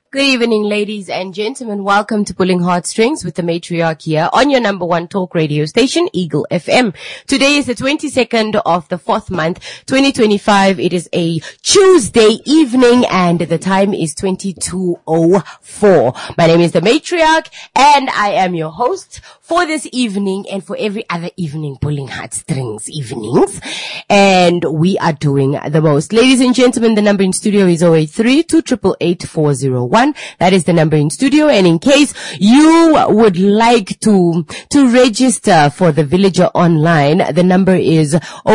Good evening, ladies and gentlemen. Welcome to Pulling Heartstrings with the Matriarch here on your number one talk radio station, Eagle FM. Today is the 22nd of the 4th month, 2025. It is a Tuesday evening and the time is 22:04. My name is the Matriarch and I am your host for this evening and for every other evening, Pulling Heartstrings evenings. And we are doing the most. Ladies and gentlemen, the number in studio is 083-288-401. That is the number in studio. And in case you would like to register for the Villager online, the number is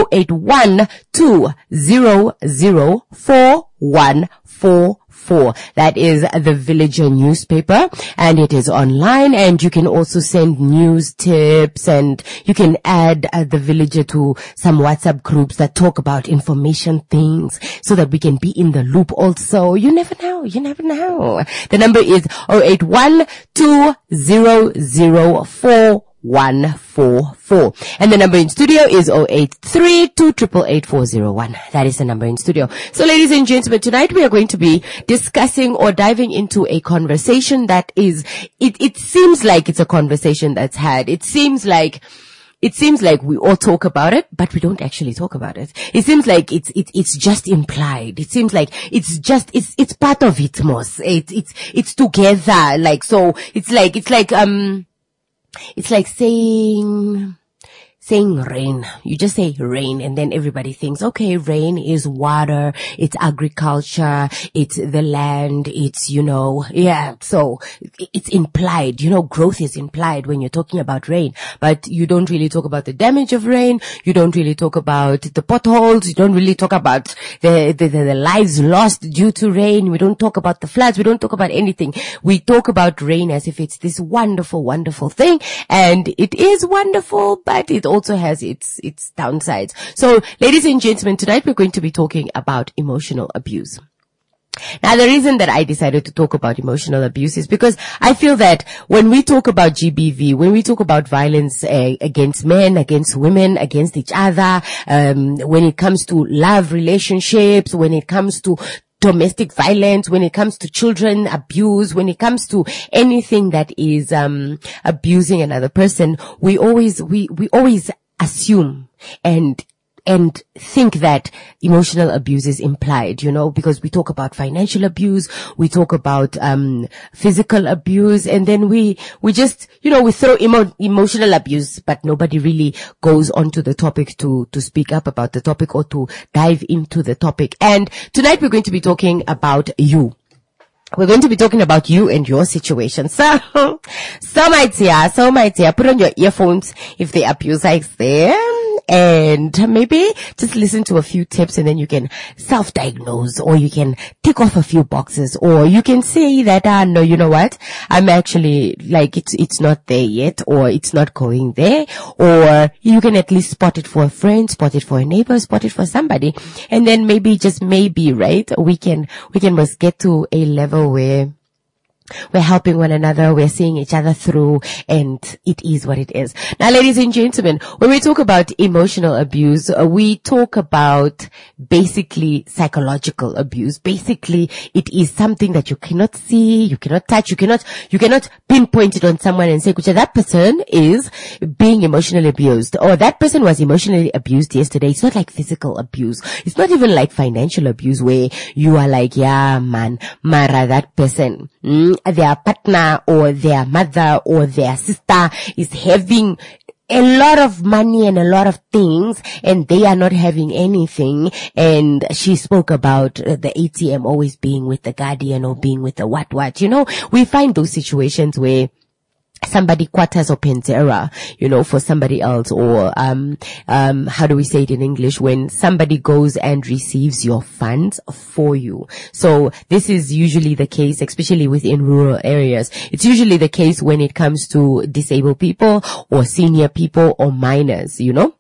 081-200-4144. That is the Villager newspaper, and it is online, and you can also send news tips, and you can add the Villager to some WhatsApp groups that talk about information things so that we can be in the loop also. You never know. The number is 081-200-4144. And the number in studio is 083-288-401. That is the number in studio. So ladies and gentlemen, tonight we are going to be discussing or diving into a conversation that is, it seems like it's a conversation that's had. It seems like we all talk about it, but we don't actually talk about it. It seems like it's just implied. It seems like it's part of it, Mos. It's together. Like, so it's like saying rain. You just say rain and then everybody thinks, okay, rain is water, it's agriculture, it's the land, it's, so it's implied, growth is implied when you're talking about rain, but you don't really talk about the damage of rain, you don't really talk about the potholes, you don't really talk about the lives lost due to rain, we don't talk about the floods, we don't talk about anything. We talk about rain as if it's this wonderful, wonderful thing, and it is wonderful, but it also has its downsides. So, ladies and gentlemen, tonight we're going to be talking about emotional abuse. Now, the reason that I decided to talk about emotional abuse is because I feel that when we talk about GBV, when we talk about violence against men, against women, against each other, when it comes to love relationships, when it comes to domestic violence, when it comes to children abuse, when it comes to anything that is abusing another person, we always assume and think that emotional abuse is implied, because we talk about financial abuse, we talk about physical abuse, and then we just, we throw emotional abuse, but nobody really goes onto the topic to speak up about the topic or to dive into the topic. And tonight we're going to be talking about you. We're going to be talking about you and your situation. So my dear, put on your earphones if the abuser is there, and maybe just listen to a few tips, and then you can self-diagnose, or you can tick off a few boxes, or you can say that, no, you know what? I'm actually, it's not there yet, or it's not going there, or you can at least spot it for a friend, spot it for a neighbor, spot it for somebody, and then maybe, just maybe, right? We can must get to a level where we're helping one another, we're seeing each other through, and it is what it is. Now, ladies and gentlemen, when we talk about emotional abuse, we talk about basically psychological abuse. Basically, it is something that you cannot see, you cannot touch, you cannot pinpoint it on someone and say, Kucha, that person is being emotionally abused, or that person was emotionally abused yesterday. It's not like physical abuse. It's not even like financial abuse where you are like, yeah, man, Mara, that person, their partner or their mother or their sister is having a lot of money and a lot of things, and they are not having anything. And she spoke about the ATM always being with the guardian or being with the what. We find those situations where somebody quarters or Pantera, for somebody else, or how do we say it in English, when somebody goes and receives your funds for you. So this is usually the case, especially within rural areas. It's usually the case when it comes to disabled people or senior people or minors,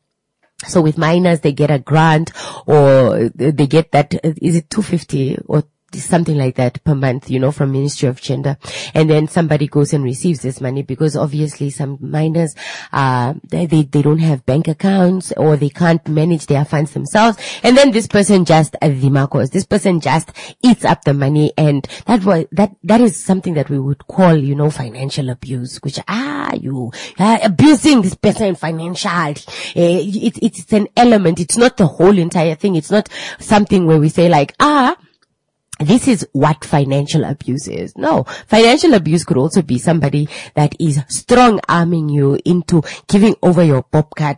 So with minors, they get a grant, or they get that, is it 250 or something like that per month, from Ministry of Gender. And then somebody goes and receives this money, because obviously some minors, they don't have bank accounts, or they can't manage their funds themselves. And then this person just this person just eats up the money. And that is something that we would call, financial abuse, which, you are abusing this person financially. It's an element. It's not the whole entire thing. It's not something where we say like, this is what financial abuse is. No, financial abuse could also be somebody that is strong-arming you into giving over your pop card.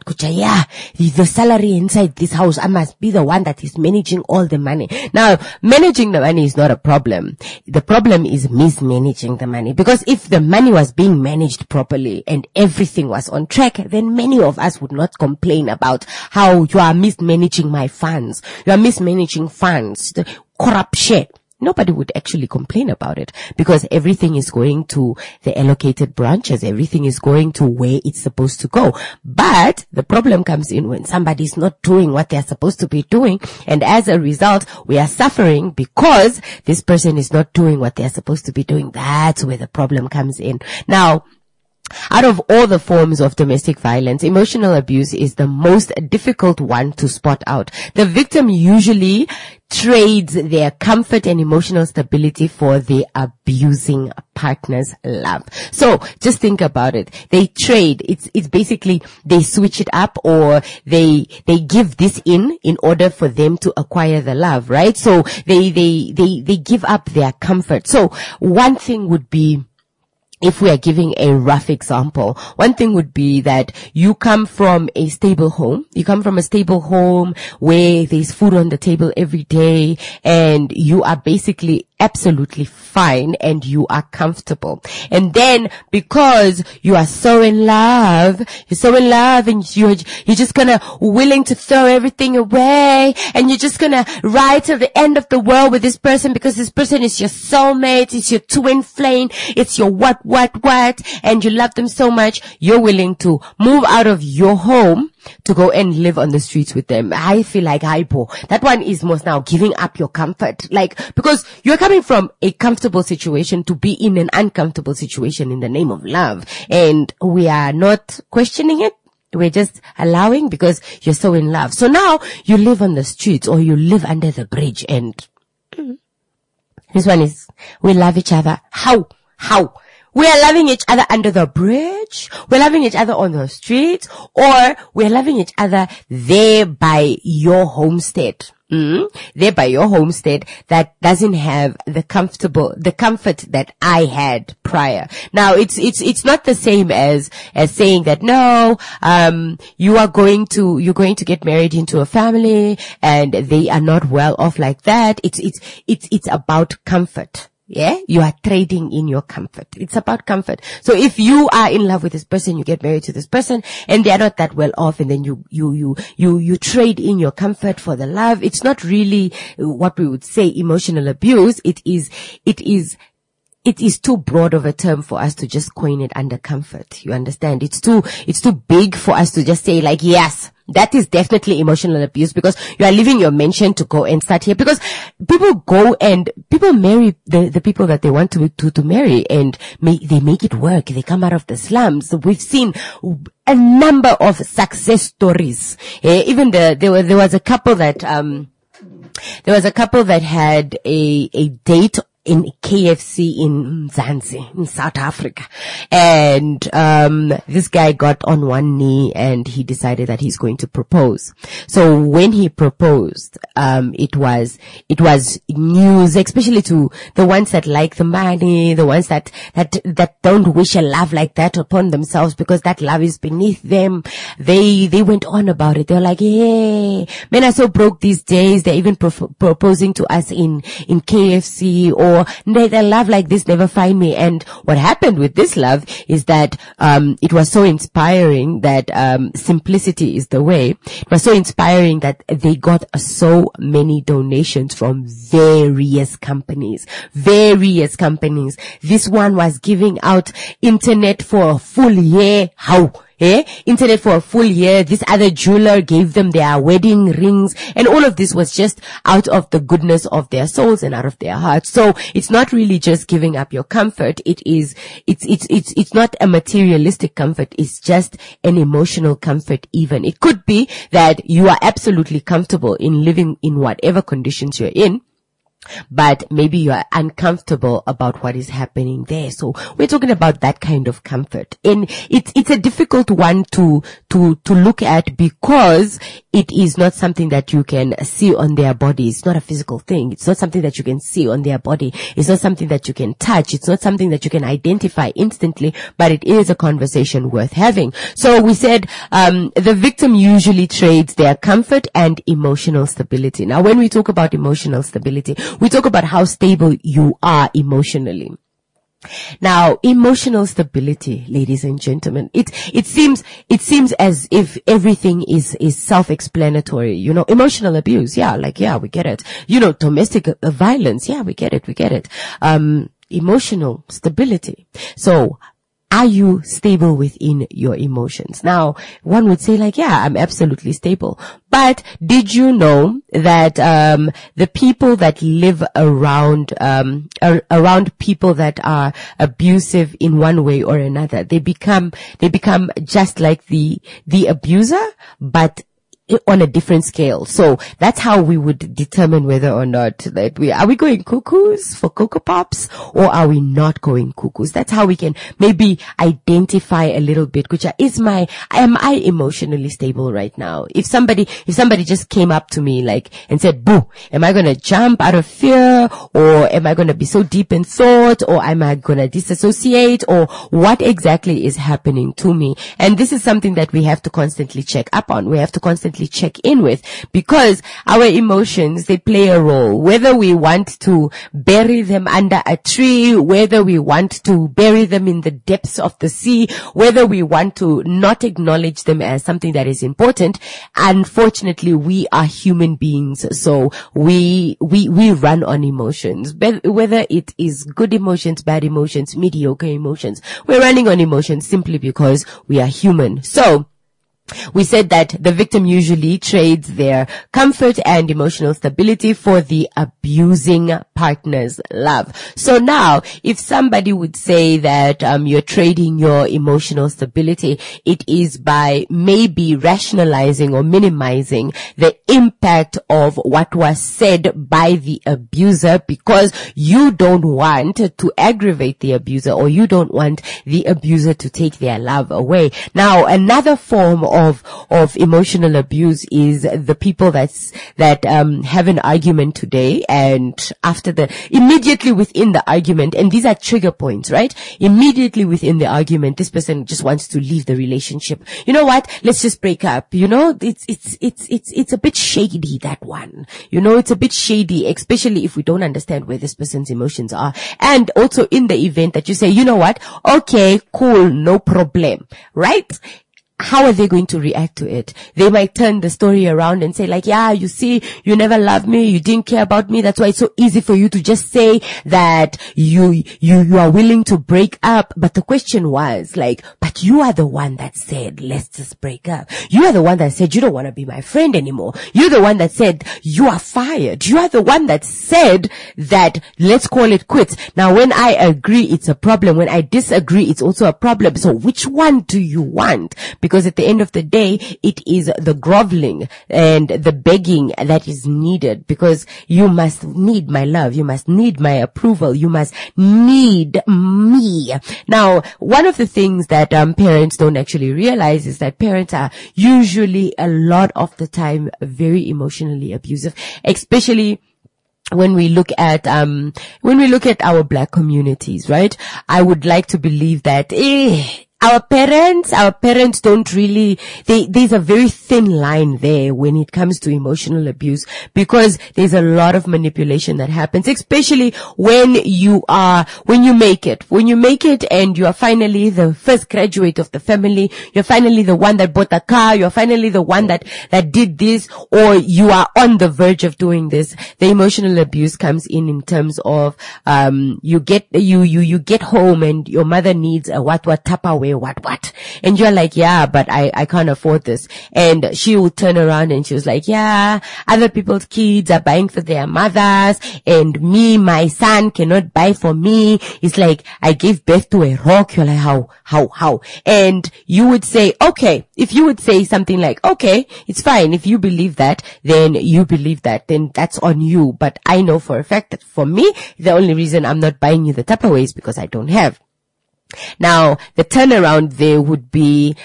The salary inside this house, I must be the one that is managing all the money. Now, managing the money is not a problem. The problem is mismanaging the money. Because if the money was being managed properly and everything was on track, then many of us would not complain about how you are mismanaging my funds. You are mismanaging funds. Corruption. Nobody would actually complain about it, because everything is going to the allocated branches. Everything is going to where it's supposed to go. But the problem comes in when somebody's not doing what they're supposed to be doing. And as a result, we are suffering because this person is not doing what they're supposed to be doing. That's where the problem comes in. Now, out of all the forms of domestic violence, emotional abuse is the most difficult one to spot out. The victim usually trades their comfort and emotional stability for the abusing partner's love. So just think about it. They trade. It's basically they switch it up, or they give this in order for them to acquire the love, right? So they give up their comfort. So one thing would be, if we are giving a rough example, one thing would be that you come from a stable home. You come from a stable home where there's food on the table every day, and you are basically absolutely fine and you are comfortable. And then because you are so in love, and you're just gonna willing to throw everything away, and you're just gonna ride to the end of the world with this person, because this person is your soulmate, it's your twin flame, it's your what, and you love them so much, you're willing to move out of your home to go and live on the streets with them. I feel like that one is most now giving up your comfort. Because you're coming from a comfortable situation to be in an uncomfortable situation in the name of love. And we are not questioning it. We're just allowing, because you're so in love. So now you live on the streets, or you live under the bridge, and this one is, we love each other. How? We are loving each other under the bridge, we're loving each other on the streets, or we're loving each other there by your homestead. There by your homestead that doesn't have the comfort that I had prior. Now, it's not the same as saying that, no, you're going to get married into a family and they are not well off like that. It's about comfort. Yeah, you are trading in your comfort. It's about comfort. So if you are in love with this person, you get married to this person, and they are not that well off, and then you trade in your comfort for the love. It's not really what we would say emotional abuse. It is too broad of a term for us to just coin it under comfort. You understand? It's too big for us to just say like, yes, that is definitely emotional abuse, because you are leaving your mansion to go and start here. Because people marry the people that they want to marry, and they make it work. They come out of the slums. We've seen a number of success stories. Even there was a couple that had a date in KFC in Mzansi, in South Africa. And this guy got on one knee and he decided that he's going to propose. So when he proposed, it was news, especially to the ones that like the money, the ones that don't wish a love like that upon themselves, because that love is beneath them. They went on about it. They were like, hey, men are so broke these days. They're even proposing to us in KFC, or the love like this never find me. And what happened with this love is that it was so inspiring that simplicity is the way. It was so inspiring that they got so many donations from various companies. This one was giving out internet for a full year. How? internet for a full year. This other jeweler gave them their wedding rings, and all of this was just out of the goodness of their souls and out of their hearts. So it's not really just giving up your comfort. It's not a materialistic comfort. It's just an emotional comfort even. It could be that you are absolutely comfortable in living in whatever conditions you're in, but maybe you are uncomfortable about what is happening there. So we're talking about that kind of comfort. And it's a difficult one to look at, because it is not something that you can see on their body. It's not a physical thing. It's not something that you can see on their body. It's not something that you can touch. It's not something that you can identify instantly, but it is a conversation worth having. So we said, the victim usually trades their comfort and emotional stability. Now, when we talk about emotional stability, we talk about how stable you are emotionally. Now, emotional stability, ladies and gentlemen, it seems as if everything is self-explanatory. Emotional abuse, we get it. Domestic violence, we get it. Emotional stability. So, are you stable within your emotions? Now, one would say I'm absolutely stable. But did you know that the people that live around people that are abusive in one way or another, they become just like the abuser, but on a different scale. So that's how we would determine whether or not that are we going cuckoos for Cocoa Pops, or are we not going cuckoos? That's how we can maybe identify a little bit. Am I emotionally stable right now? If somebody just came up to me and said, "Boo," am I going to jump out of fear, or am I going to be so deep in thought, or am I going to disassociate, or what exactly is happening to me? And this is something that we have to constantly check up on. We have to constantly check in with, because our emotions, they play a role, whether we want to bury them under a tree, whether we want to bury them in the depths of the sea, whether we want to not acknowledge them as something that is important. Unfortunately, we are human beings, so we run on emotions, whether it is good emotions, bad emotions, mediocre emotions. We're running on emotions simply because we are human. So we said that the victim usually trades their comfort and emotional stability for the abusing partner's love. So now, if somebody would say that you're trading your emotional stability, it is by maybe rationalizing or minimizing the impact of what was said by the abuser, because you don't want to aggravate the abuser, or you don't want the abuser to take their love away. Now, another form of emotional abuse is the people that have an argument today, and immediately within the argument, and these are trigger points, right? Immediately within the argument, this person just wants to leave the relationship. You know what? Let's just break up. It's a bit shady, that one. It's a bit shady, especially if we don't understand where this person's emotions are. And also in the event that you say, you know what? Okay, cool, no problem, right? How are they going to react to it? They might turn the story around and say you see, you never loved me, you didn't care about me, that's why it's so easy for you to just say that you are willing to break up. But the question was but you are the one that said, let's just break up. You are the one that said you don't want to be my friend anymore. You're the one that said you are fired. You are the one that said that let's call it quits. Now, when I agree, it's a problem. When I disagree, it's also a problem. So which one do you want? Because at the end of the day, it is the groveling and the begging that is needed, because you must need my love. You must need my approval. You must need me. Now, one of the things that parents don't actually realize is that parents are usually a lot of the time very emotionally abusive, especially when we look at our Black communities, right? I would like to believe that our parents don't really, there's a very thin line there when it comes to emotional abuse, because there's a lot of manipulation that happens, especially when you make it and you are finally the first graduate of the family, you're finally the one that bought the car, you're finally the one that did this, or you are on the verge of doing this. The emotional abuse comes in terms of, you get home and your mother needs a Tupperware Tupperware, what? And you're like, yeah, but I can't afford this. And she will turn around and she was like, yeah, other people's kids are buying for their mothers, and me, my son cannot buy for me. It's like, I gave birth to a rock. You're like, how? And you would say, okay, if you would say something like, okay, it's fine. If you believe that, then you believe that, then that's on you. But I know for a fact that for me, the only reason I'm not buying you the Tupperware is because I don't have. Now, the turnaround there would be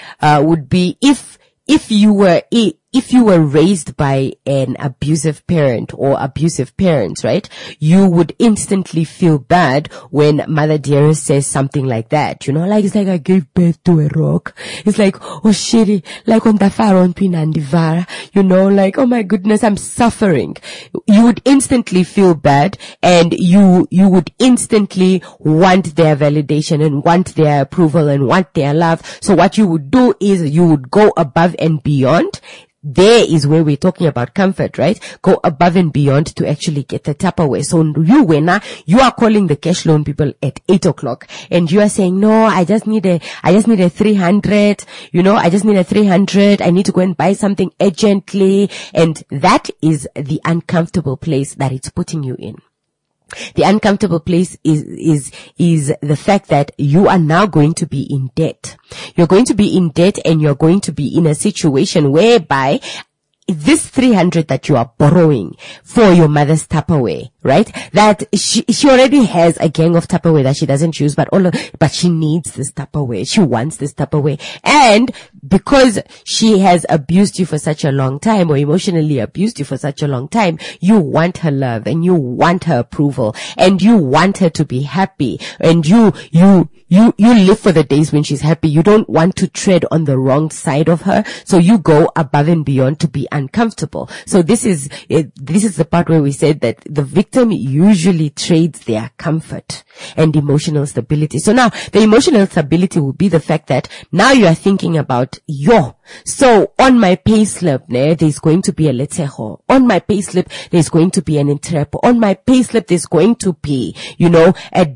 if you were raised by an abusive parent or abusive parents, right? You would instantly feel bad when Mother Dearest says something like that. You know, like, it's like, I gave birth to a rock. It's like, oh shitty, like on the far on Pinandivara, you know, like, oh my goodness, I'm suffering. You would instantly feel bad, and you would instantly want their validation and want their approval and want their love. So what you would do is you would go above and beyond. There is where we're talking about comfort, right? Go above and beyond to actually get the Tupperware. So you, Wena, you are calling the cash loan people at 8 o'clock and you are saying, no, I just need a 300, you know, I just need a 300. I need to go and buy something urgently. And that is the uncomfortable place that it's putting you in. The uncomfortable place is the fact that you are now going to be in debt. You're going to be in debt, and you're going to be in a situation whereby this 300 that you are borrowing for your mother's Tupperware, right? That she already has a gang of Tupperware that she doesn't use, but she needs this Tupperware. She wants this Tupperware. And because she has abused you for such a long time, or emotionally abused you for such a long time, you want her love and you want her approval and you want her to be happy, and you live for the days when she's happy. You don't want to tread on the wrong side of her. So you go above and beyond to be uncomfortable. So this is the part where we said that the victim usually trades their comfort and emotional stability. So now the emotional stability will be the fact that now you are thinking about so on my payslip, there's going to be a letejo. On my payslip, there's going to be an entrepo. On my payslip, there's going to be, you know, a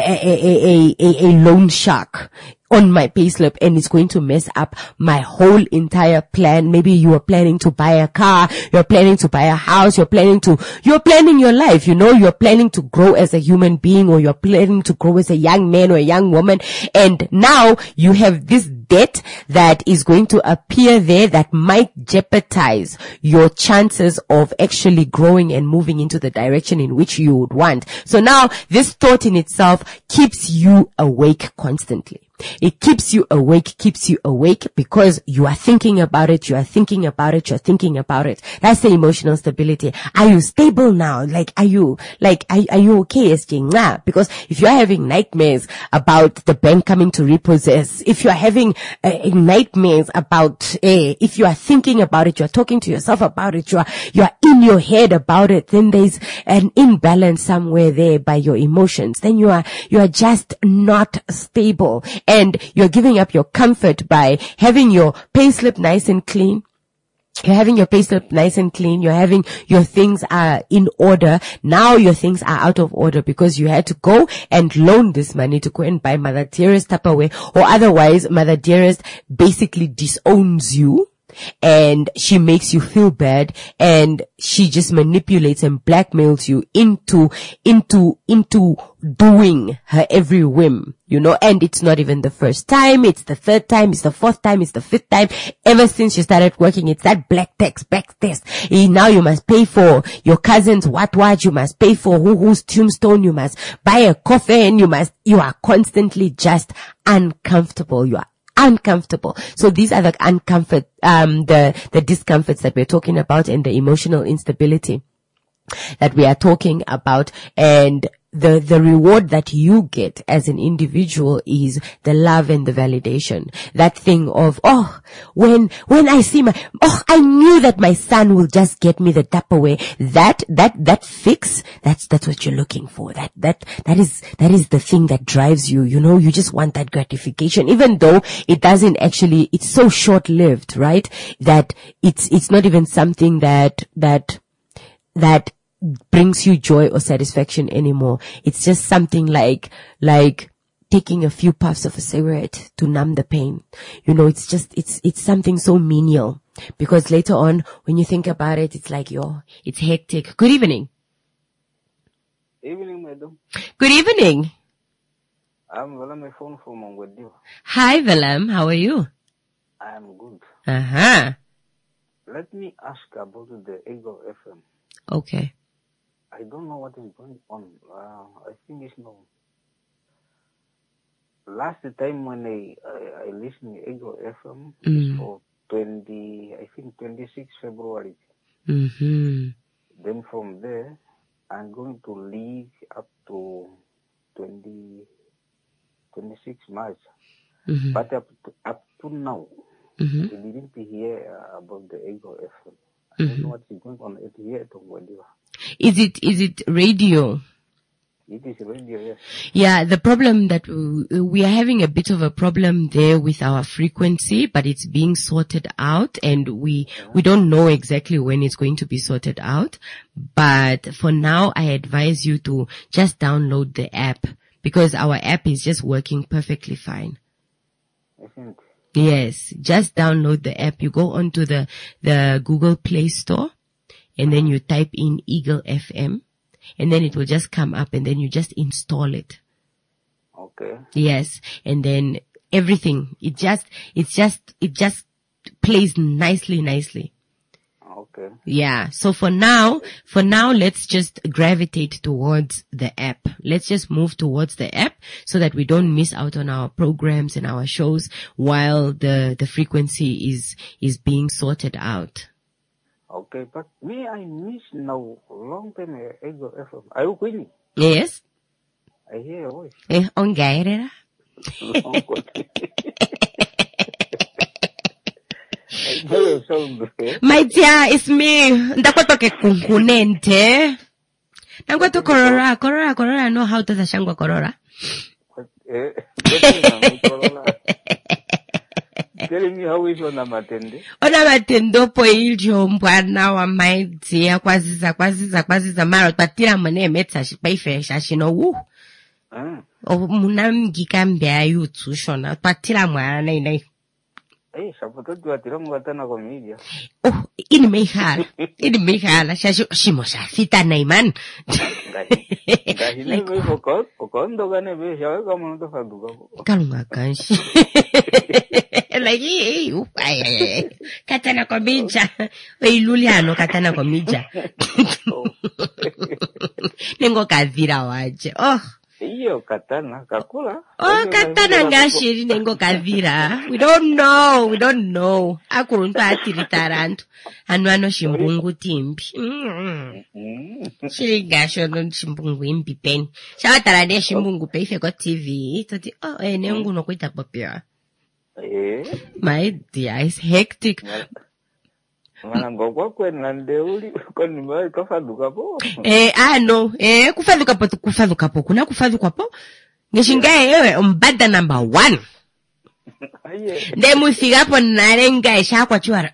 loan shark on my payslip, and it's going to mess up my whole entire plan. Maybe you are planning to buy a car, you're planning to buy a house, you're planning your life, you know, you're planning to grow as a human being, or you're planning to grow as a young man or a young woman, and now you have this debt that is going to appear there that might jeopardize your chances of actually growing and moving into the direction in which you would want. So now this thought in itself keeps you awake constantly. It keeps you awake because you are thinking about it, you're thinking about it. That's the emotional stability. Are you stable now? Are you okay, SJ? Because if you're having nightmares about the bank coming to repossess, if you're having nightmares about, if you are thinking about it, you're talking to yourself about it, you're in your head about it, then there's an imbalance somewhere there by your emotions. Then you are just not stable. And you're giving up your comfort by having your payslip nice and clean. You're having your payslip nice and clean. You're having your things are in order. Now your things are out of order because you had to go and loan this money to go and buy Mother Dearest Tupperware, or otherwise Mother Dearest basically disowns you. And she makes you feel bad, and she just manipulates and blackmails you into doing her every whim, you know. And it's not even the first time, it's the third time, it's the fourth time, it's the fifth time. Ever since she started working, it's that black text. Now you must pay for your cousin's what, you must pay for whose tombstone, you must buy a coffin, you are constantly just uncomfortable. You are uncomfortable. So these are the the discomforts that we're talking about, and the emotional instability that we are talking about. And the reward that you get as an individual is the love and the validation. That thing of, when I see I knew that my son will just get me the Tupperware. That fix, that's what you're looking for. That is the thing that drives you. You know, you just want that gratification, even though it doesn't actually, it's so short-lived, right? That it's not even something that brings you joy or satisfaction anymore. It's just something like taking a few puffs of a cigarette to numb the pain. You know, it's something so menial, because later on when you think about it, it's like, it's hectic. Good evening. Evening, madam. Good evening. I'm Velam, my phone from Mongwedio. Hi, Velam. How are you? I'm good. Uh-huh. Let me ask about the Ego FM. Okay. I don't know what is going on. I think it's no. Last time when I listened to Ego FM for 26 February. Mm-hmm. Then from there, I'm going to leave up to 26 March. Mm-hmm. But up to now, Mm-hmm. I didn't hear about the Ego FM. I don't know what is going on here at Mongwedio. Is it radio? It is radio, yes. Yeah, the problem that we are having a bit of a problem there with our frequency, but it's being sorted out, and we don't know exactly when it's going to be sorted out. But for now, I advise you to just download the app, because our app is just working perfectly fine. I think. Yes, just download the app. You go onto the Google Play Store, and then you type in Eagle FM, and then it will just come up, and then you just install it. Okay. Yes, and then everything, it just plays nicely. Okay. Yeah. So for now, let's just gravitate towards the app. Let's just move towards the app so that we don't miss out on our programs and our shows while the frequency is being sorted out. Okay, but me, I miss now long time ago FM. Are you Queenie? Yes. I hear your voice. On gairera. My dear, it's me. Ndakwato ke kunkunente. Ndakwato korora. Know how to shangwa korora. Telling me how is on Matende? Ona matendo po iljo mbwana wa my dear kwaziza maro patira mane metsa shipaife shashino wu. O munamgika mbya yutu shona patira mwana nai. Sapato tu atira mwatana kwa media. Oh, ini mehala. Shimo shafita naiman. Gahi ne me fokondo gane be shawe kama ndo faduka. Kalunga kanshi. Like, katana kwa mija. Iluliano katana kwa mija. Nengo kavira waje. Oh. Iyo katana kakula. Oh, katana ngashiri nengo kavira. We don't know. Akuruntu atiritarantu. Anuano shimbungu timbi. Shiri gasho no shimbungu imbi pen. Shawatarade shimbungu pe ife got TV. Toti, nengu no kuita popia. My dear, it's hectic. Manangokwa kwena ndeuli kwani mwa kafaduka po. No. Kufaduka po. Kuna kufaduka po. Ngishingaye ewe mbada number 1. Ndemu sigapo narenga isha kwa chuara.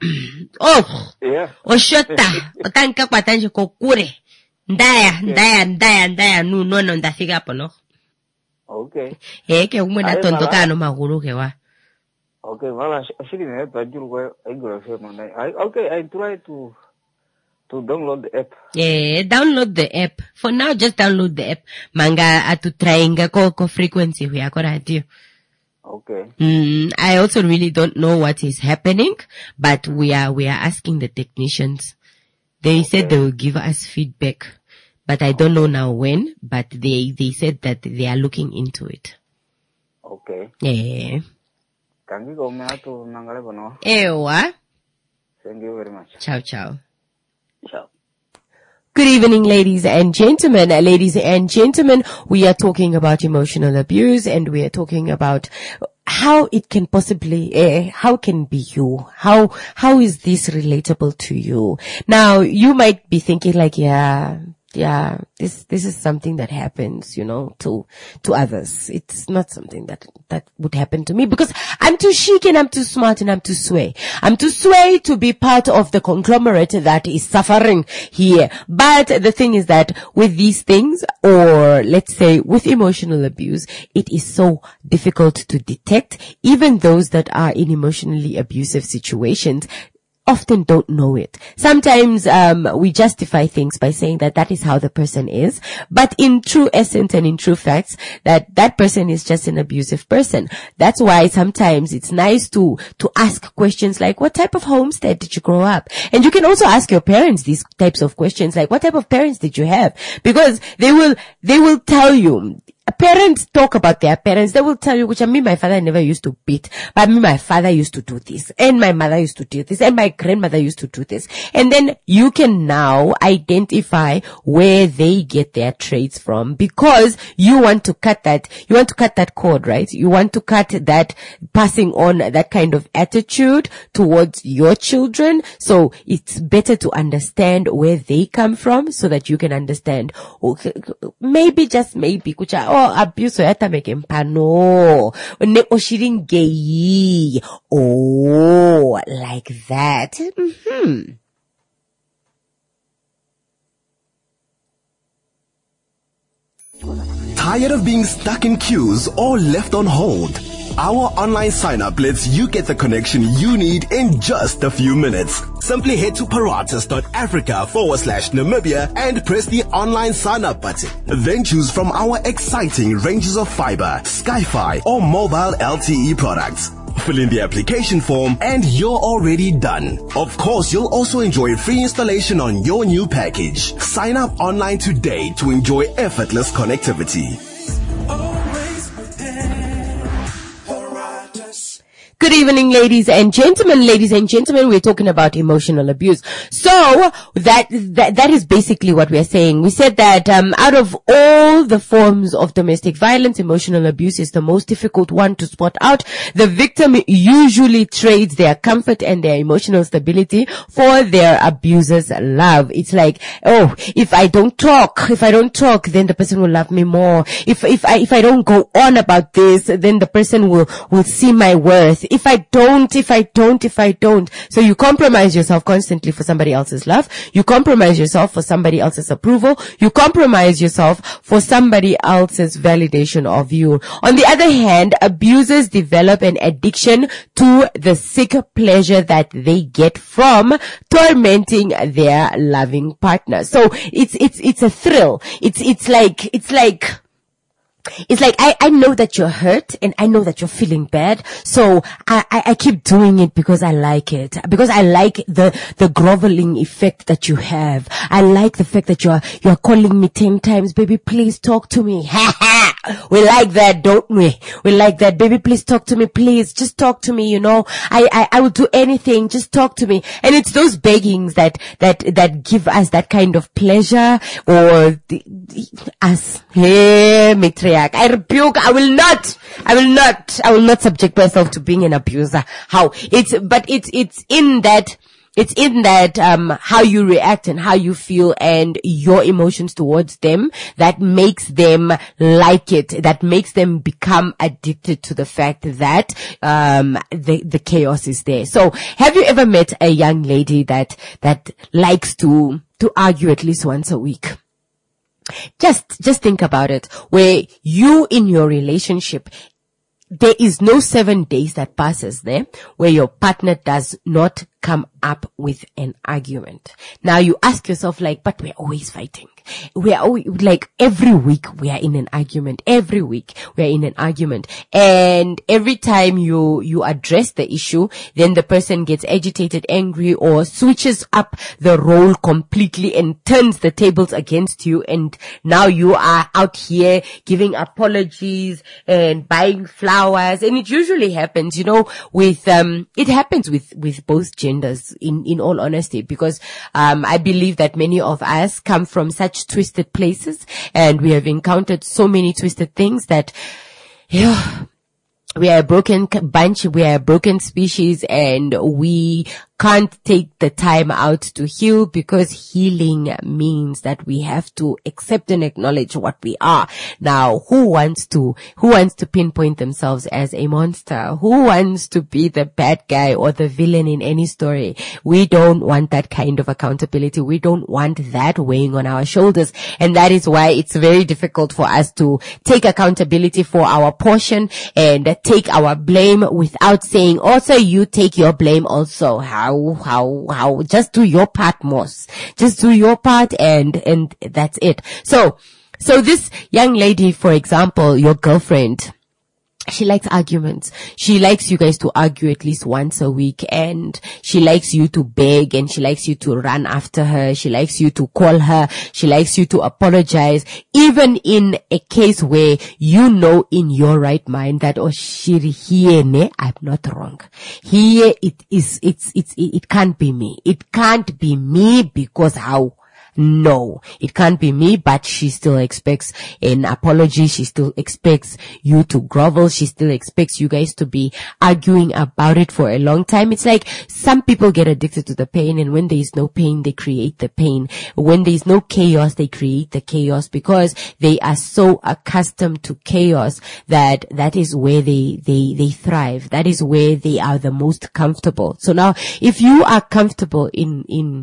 Oshota. Otanka kwa tanje kokure. Ndaya nuno ndasigapo no. Okay. Ke umwena tondoka no maguru kewa. Okay, well, I should have told you where I go. Okay, I try to download the app. Yeah, download the app. For now, just download the app. Manga atu tryinga ko frequency we are radio. Okay. I also really don't know what is happening, but we are asking the technicians. They said they will give us feedback, but I don't know now when, but they said that they are looking into it. Okay. Yeah. Thank you very much. Ciao. Ciao. Good evening, ladies and gentlemen. Ladies and gentlemen, we are talking about emotional abuse, and we are talking about how it can possibly, how can be you? How is this relatable to you? Now, you might be thinking like, yeah, Yeah, this is something that happens, to others. It's not something that would happen to me because I'm too chic and I'm too smart and I'm too sway. I'm too sway to be part of the conglomerate that is suffering here. But the thing is that with these things, or let's say with emotional abuse, it is so difficult to detect. Even those that are in emotionally abusive situations often don't know it. Sometimes we justify things by saying that is how the person is, but in true essence and in true facts, that person is just an abusive person. That's why sometimes it's nice to ask questions like, what type of homestead did you grow up? And you can also ask your parents these types of questions like, what type of parents did you have? Because they will tell you. Parents talk about their parents. They will tell you, which my father never used to beat, but my father used to do this, and my mother used to do this, and my grandmother used to do this. And then you can now identify where they get their traits from, because you want to cut that cord, right? You want to cut that passing on that kind of attitude towards your children. So it's better to understand where they come from so that you can understand, okay, maybe, just maybe, abuse yatameke mpano ne oshiringeyi like that. Tired of being stuck in queues or left on hold? Our online sign-up lets you get the connection you need in just a few minutes. Simply head to paratus.africa/Namibia and press the online sign-up button. Then choose from our exciting ranges of fiber, Sky-Fi, or mobile LTE products. Fill in the application form and you're already done. Of course, you'll also enjoy free installation on your new package. Sign up online today to enjoy effortless connectivity. Good evening, ladies and gentlemen. Ladies and gentlemen, we're talking about emotional abuse. So that is basically what we're saying. We said that out of all the forms of domestic violence, emotional abuse is the most difficult one to spot out. The victim usually trades their comfort and their emotional stability for their abuser's love. It's like, oh, if I don't talk, then the person will love me more. If I don't go on about this, then the person will see my worth. If I don't. So you compromise yourself constantly for somebody else's love. You compromise yourself for somebody else's approval. You compromise yourself for somebody else's validation of you. On the other hand, abusers develop an addiction to the sick pleasure that they get from tormenting their loving partner. So it's a thrill. It's like I know that you're hurt and I know that you're feeling bad. So I keep doing it because I like it. Because I like the groveling effect that you have. I like the fact that you're calling me 10 times. Baby, please talk to me. We like that, don't we? We like that. Baby, please talk to me. Please just talk to me. I will do anything. Just talk to me. And it's those beggings that give us that kind of pleasure, or us. Hey, matriarch. I rebuke. I will not subject myself to being an abuser. It's in that how you react and how you feel and your emotions towards them that makes them like it, that makes them become addicted to the fact that the chaos is there. So have you ever met a young lady that likes to argue at least once a week? Just think about it, where you in your relationship, there is no 7 days that passes there where your partner does not come up with an argument. Now you ask yourself, like, but we're always fighting. We are always, like, every week we are in an argument. Every week we are in an argument. And every time you address the issue, then the person gets agitated, angry, or switches up the role completely and turns the tables against you. And now you are out here giving apologies and buying flowers. And it usually happens, it happens with both genders, in all honesty, because I believe that many of us come from such twisted places and we have encountered so many twisted things that we are a broken bunch, we are a broken species, and we can't take the time out to heal, because healing means that we have to accept and acknowledge what we are. Now, who wants to pinpoint themselves as a monster? Who wants to be the bad guy or the villain in any story? We don't want that kind of accountability. We don't want that weighing on our shoulders. And that is why it's very difficult for us to take accountability for our portion and take our blame without saying, also you take your blame also. How? Just do your part, Moss. Just do your part and that's it. So this young lady, for example, your girlfriend, she likes arguments. She likes you guys to argue at least once a week, and she likes you to beg, and she likes you to run after her. She likes you to call her. She likes you to apologize, even in a case where you know in your right mind that, oh, I'm not wrong. Here it can't be me. It can't be me because how? No, it can't be me, but she still expects an apology. She still expects you to grovel. She still expects you guys to be arguing about it for a long time. It's like some people get addicted to the pain, and when there is no pain, they create the pain. When there is no chaos, they create the chaos, because they are so accustomed to chaos that is where they thrive. That is where they are the most comfortable. So now, if you are comfortable in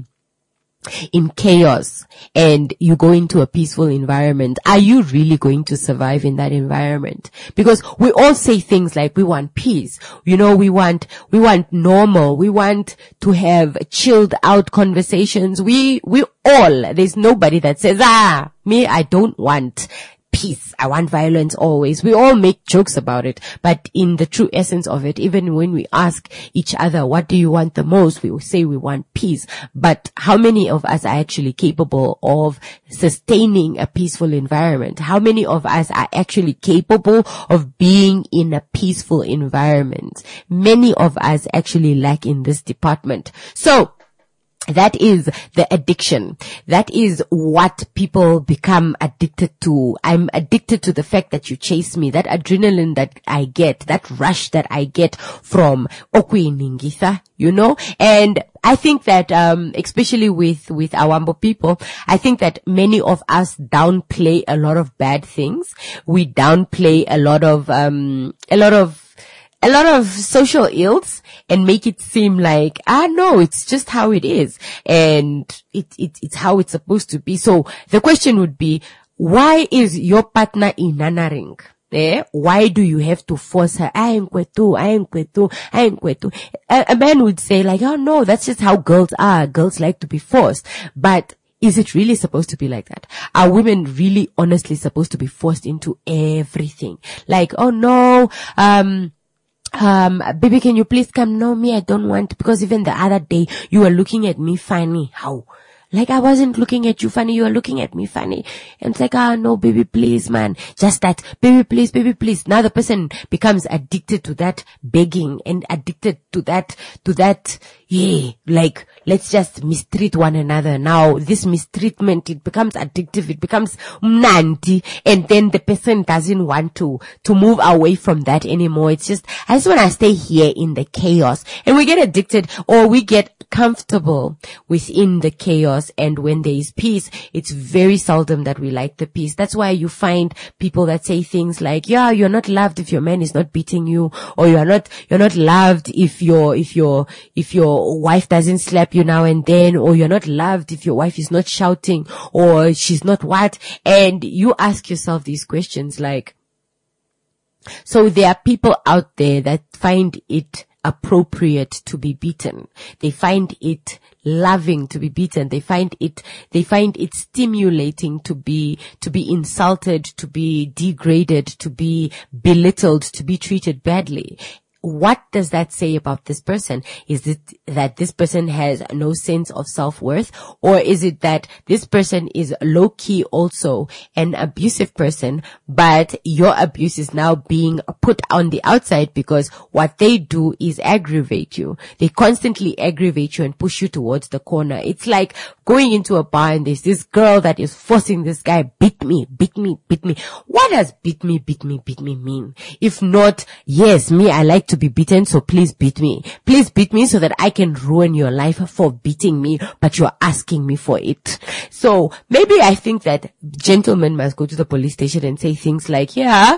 chaos and you go into a peaceful environment, are you really going to survive in that environment? Because we all say things like we want peace, we want normal, we want to have chilled out conversations. We all, there's nobody that says, me, I don't want peace. I want violence always. We all make jokes about it, but in the true essence of it, even when we ask each other, what do you want the most? We will say we want peace. But how many of us are actually capable of sustaining a peaceful environment? How many of us are actually capable of being in a peaceful environment? Many of us actually lack in this department. So, that is the addiction. That is what people become addicted to. I'm addicted to the fact that you chase me. That adrenaline that I get, that rush that I get from Okuyiningisa, and I think that, especially with Awambo people, I think that many of us downplay a lot of bad things. We downplay a lot of social ills and make it seem like, no, it's just how it is. And it's how it's supposed to be. So the question would be, why is your partner inanaring? Why do you have to force her? I ain't kwetu. A man would say like, oh no, that's just how girls are. Girls like to be forced. But is it really supposed to be like that? Are women really honestly supposed to be forced into everything? Like, oh no, baby, can you please come? No, me, I don't want, because even the other day you were looking at me funny. How? Like, I wasn't looking at you funny, you were looking at me funny. And it's like, no, baby, please, man. Just that, baby, please. Now the person becomes addicted to that begging and addicted to that, like, let's just mistreat one another. Now, this mistreatment, it becomes addictive, it becomes mnandi, and then the person doesn't want to move away from that anymore. It's just, I just want to stay here in the chaos. And we get addicted, or we get comfortable within the chaos, and when there is peace, it's very seldom that we like the peace. That's why you find people that say things like, yeah, you're not loved if your man is not beating you, or you're not loved if your wife doesn't slap you now and then, or you're not loved if your wife is not shouting, or she's not what. And you ask yourself these questions like, so there are people out there that find it appropriate to be beaten. They find it loving to be beaten. They find it stimulating to be insulted, to be degraded, to be belittled, to be treated badly. What does that say about this person? Is it that this person has no sense of self-worth? Or is it that this person is low-key also an abusive person, but your abuse is now being put on the outside because what they do is aggravate you. They constantly aggravate you and push you towards the corner. It's like going into a bar and there's this girl that is forcing this guy, beat me. What does beat me mean? If not, yes, me, I like like to be beaten, so please beat me. Please beat me so that I can ruin your life for beating me, but you're asking me for it. So maybe I think that gentlemen must go to the police station and say things like,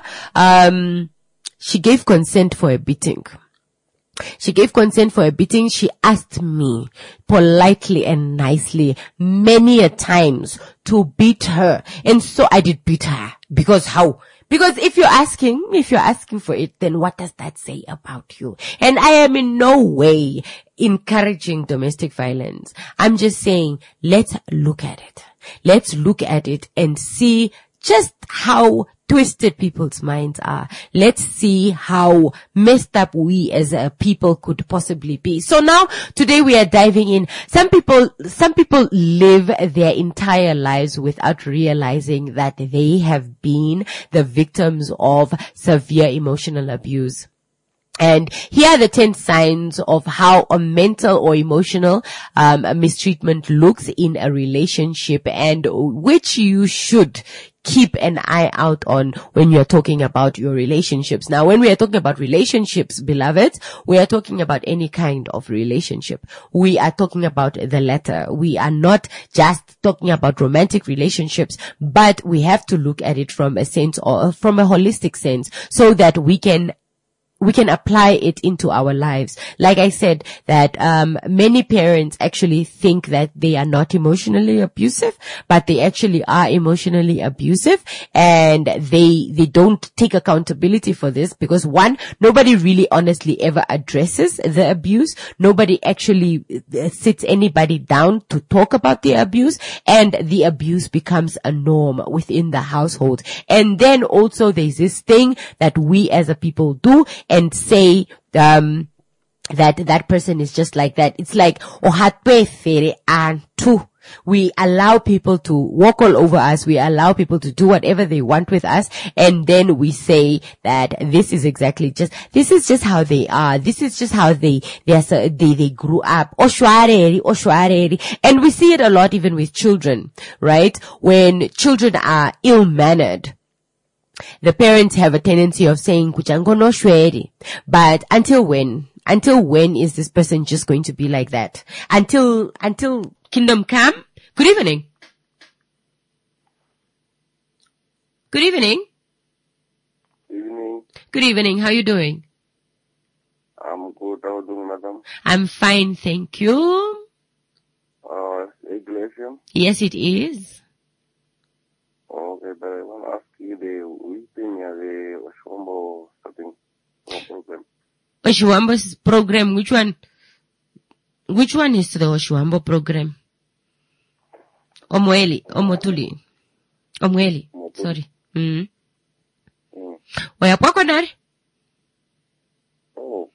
she gave consent for a beating. She gave consent for a beating. She asked me politely and nicely many a times to beat her. And so I did beat her. Because how? Because if you're asking for it, then what does that say about you? And I am in no way encouraging domestic violence. I'm just saying, let's look at it. Let's look at it and see just how twisted people's minds are. Let's see how messed up we as a people could possibly be. So now, today we are diving in. Some people live their entire lives without realizing that they have been the victims of severe emotional abuse. And here are the 10 signs of how a mental or emotional mistreatment looks in a relationship, and which you should keep an eye out on when you're talking about your relationships. Now, when we are talking about relationships, beloveds, we are talking about any kind of relationship. We are talking about the latter. We are not just talking about romantic relationships, but we have to look at it from a sense, or from a holistic sense, so that we can apply it into our lives. Like I said, that many parents actually think that they are not emotionally abusive, but they actually are emotionally abusive, and they don't take accountability for this because, one, nobody really honestly ever addresses the abuse. Nobody actually sits anybody down to talk about the abuse, and the abuse becomes a norm within the household. And then also there's this thing that we as a people do and say that person is just like that. It's like we allow people to walk all over us. We allow people to do whatever they want with us. And then we say that this is just how they are. This is just how they grew up. Oshwareri. And we see it a lot even with children, right? When children are ill-mannered, the parents have a tendency of saying, "Kuchangono shweri." But until when is this person just going to be like that? Until kingdom come? Good evening. Good evening. Evening. Good evening. How are you doing? I'm good. How are you doing, madam? I'm fine, thank you. Iglesia? Yes, it is. Okay, but I want to ask you which thing are the Oshombo something program? Oshuambo's program, which one? Which one is the Oshuambo program? Omotuli. Omweli. Sorry. Oya kwako nari? Oh.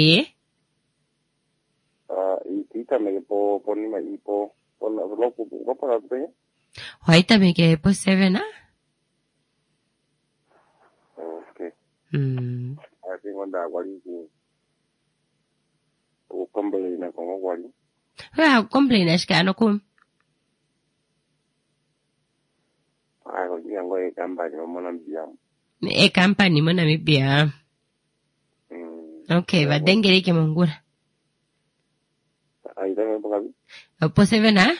Itameke po nima ipo lopo para tuya? Itameke po 7, ah? Okay. I think on that what is complain na kung wali. Well, complain as ka ano kum? Ay, kung yung company mo nang biyam. Company mo na may biyam. Okay, but then giri ke mongura. Ay, dami po kami? Po 7, ah?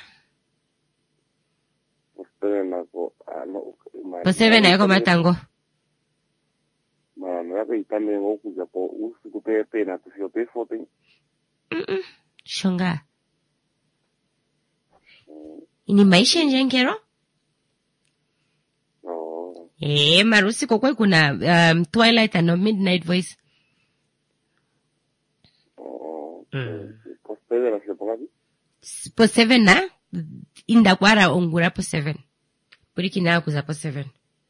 Po 7 ako, Po 7 na ako matango. Itame ngokuja po usiku pepe na tusio pe 14. Shonga. Ini maisha njengero? No. Marusi kwa kuna Twilight and Midnight Voice. Po 7 na siya po kami? Po 7 na? Indakwara ongura po 7. Puriki na kuza po 7.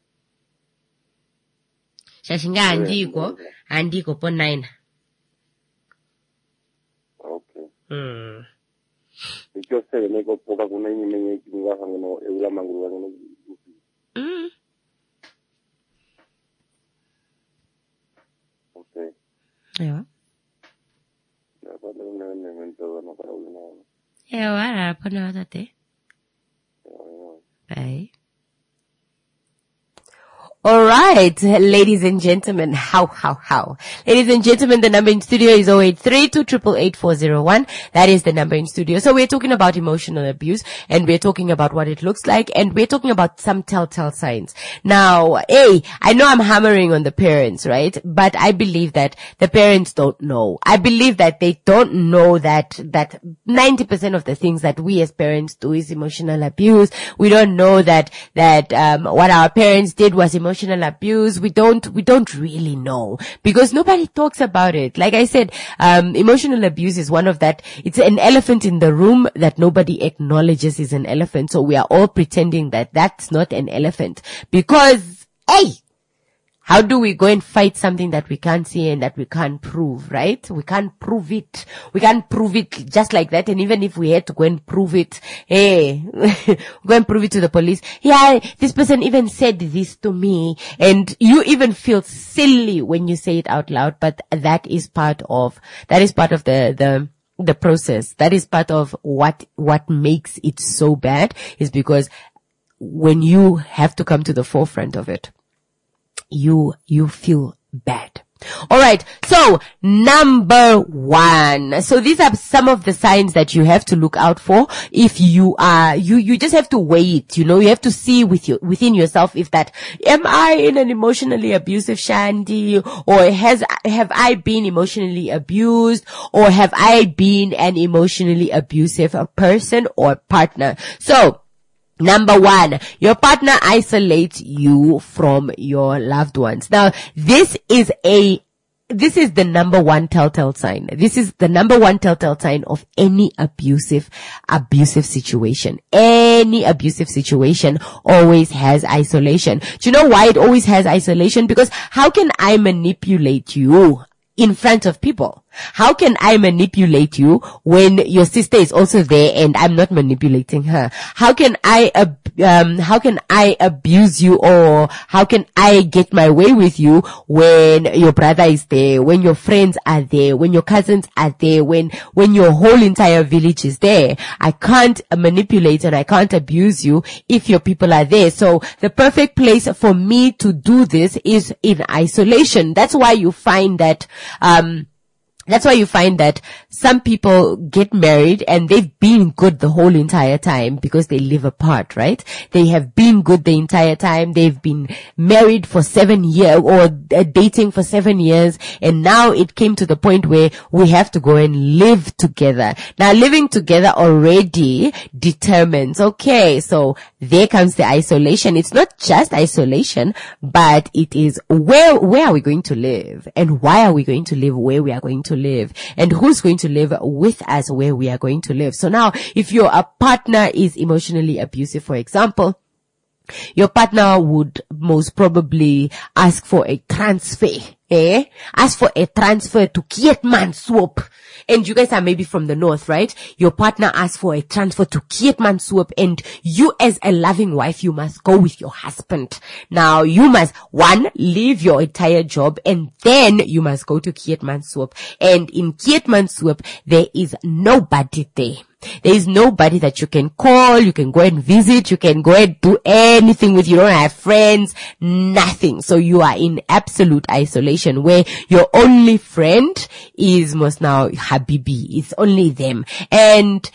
Shashinga andiko po 9. Okay. Iko 7 neko poka kuna ini menye kinga hangeno eula manguru hangeno. Okay. Yeah. Ya pada nene todo no para una. Wara pona watate. Bye. All right, ladies and gentlemen, how? Ladies and gentlemen, the number in studio is 0832888401. That is the number in studio. So we're talking about emotional abuse, and we're talking about what it looks like, and we're talking about some telltale signs. Now, I know I'm hammering on the parents, right? But I believe that the parents don't know. I believe that they don't know that 90% of the things that we as parents do is emotional abuse. We don't know that what our parents did was emotional abuse. We don't really know because nobody talks about it. Like I said, emotional abuse is one of that. It's an elephant in the room that nobody acknowledges is an elephant. So we are all pretending that that's not an elephant because, how do we go and fight something that we can't see and that we can't prove, right? We can't prove it. We can't prove it just like that. And even if we had to go and prove it, go and prove it to the police. Yeah, this person even said this to me. And you even feel silly when you say it out loud. But that is part of the process. That is part of what makes it so bad is because when you have to come to the forefront of it, you feel bad. All right. So number 1. So these are some of the signs that you have to look out for. If you are, you just have to weigh it. You have to see within yourself if that, am I in an emotionally abusive Shandy, or have I been emotionally abused, or have I been an emotionally abusive person or partner? So, number 1, your partner isolates you from your loved ones. Now, this is the number 1 telltale sign. This is the number 1 telltale sign of any abusive situation. Any abusive situation always has isolation. Do you know why it always has isolation? Because how can I manipulate you in front of people? How can I manipulate you when your sister is also there and I'm not manipulating her? How can I abuse you, or how can I get my way with you when your brother is there, when your friends are there, when your cousins are there, when your whole entire village is there? I can't manipulate and I can't abuse you if your people are there. So the perfect place for me to do this is in isolation. That's why you find that some people get married and they've been good the whole entire time because they live apart, right? They have been good the entire time. They've been married for 7 years or dating for 7 years. And now it came to the point where we have to go and live together. Now living together already determines, okay, so there comes the isolation. It's not just isolation, but it is where are we going to live, and why are we going to live where we are going to live, and who's going to live with us where we are going to live. So now, if your partner is emotionally abusive, for example, your partner would most probably ask for a transfer. Ask for a transfer to Keetmanshoop. And you guys are maybe from the north, right? Your partner asks for a transfer to Keetmanshoop, and you as a loving wife, you must go with your husband. Now, you must, 1, leave your entire job, and then you must go to Keetmanshoop. And in Keetmanshoop, there is nobody there. There is nobody that you can call, you can go and visit, you can go and do anything with. You don't have friends, nothing. So you are in absolute isolation, where your only friend is most now Habibi. It's only them. And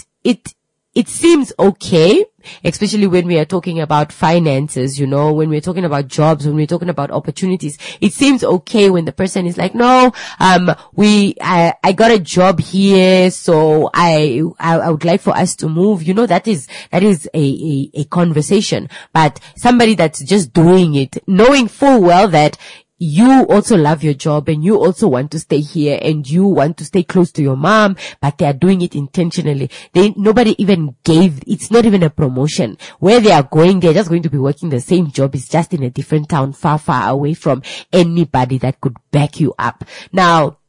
it seems okay, especially when we are talking about finances, when we're talking about jobs, when we're talking about opportunities. It seems okay when the person is like, no, I got a job here, so I would like for us to move. That is a conversation. But somebody that's just doing it, knowing full well that you also love your job and you also want to stay here and you want to stay close to your mom, but they are doing it intentionally. Nobody even it's not even a promotion. Where they are going, they're just going to be working the same job. It's just in a different town, far, far away from anybody that could back you up. Now,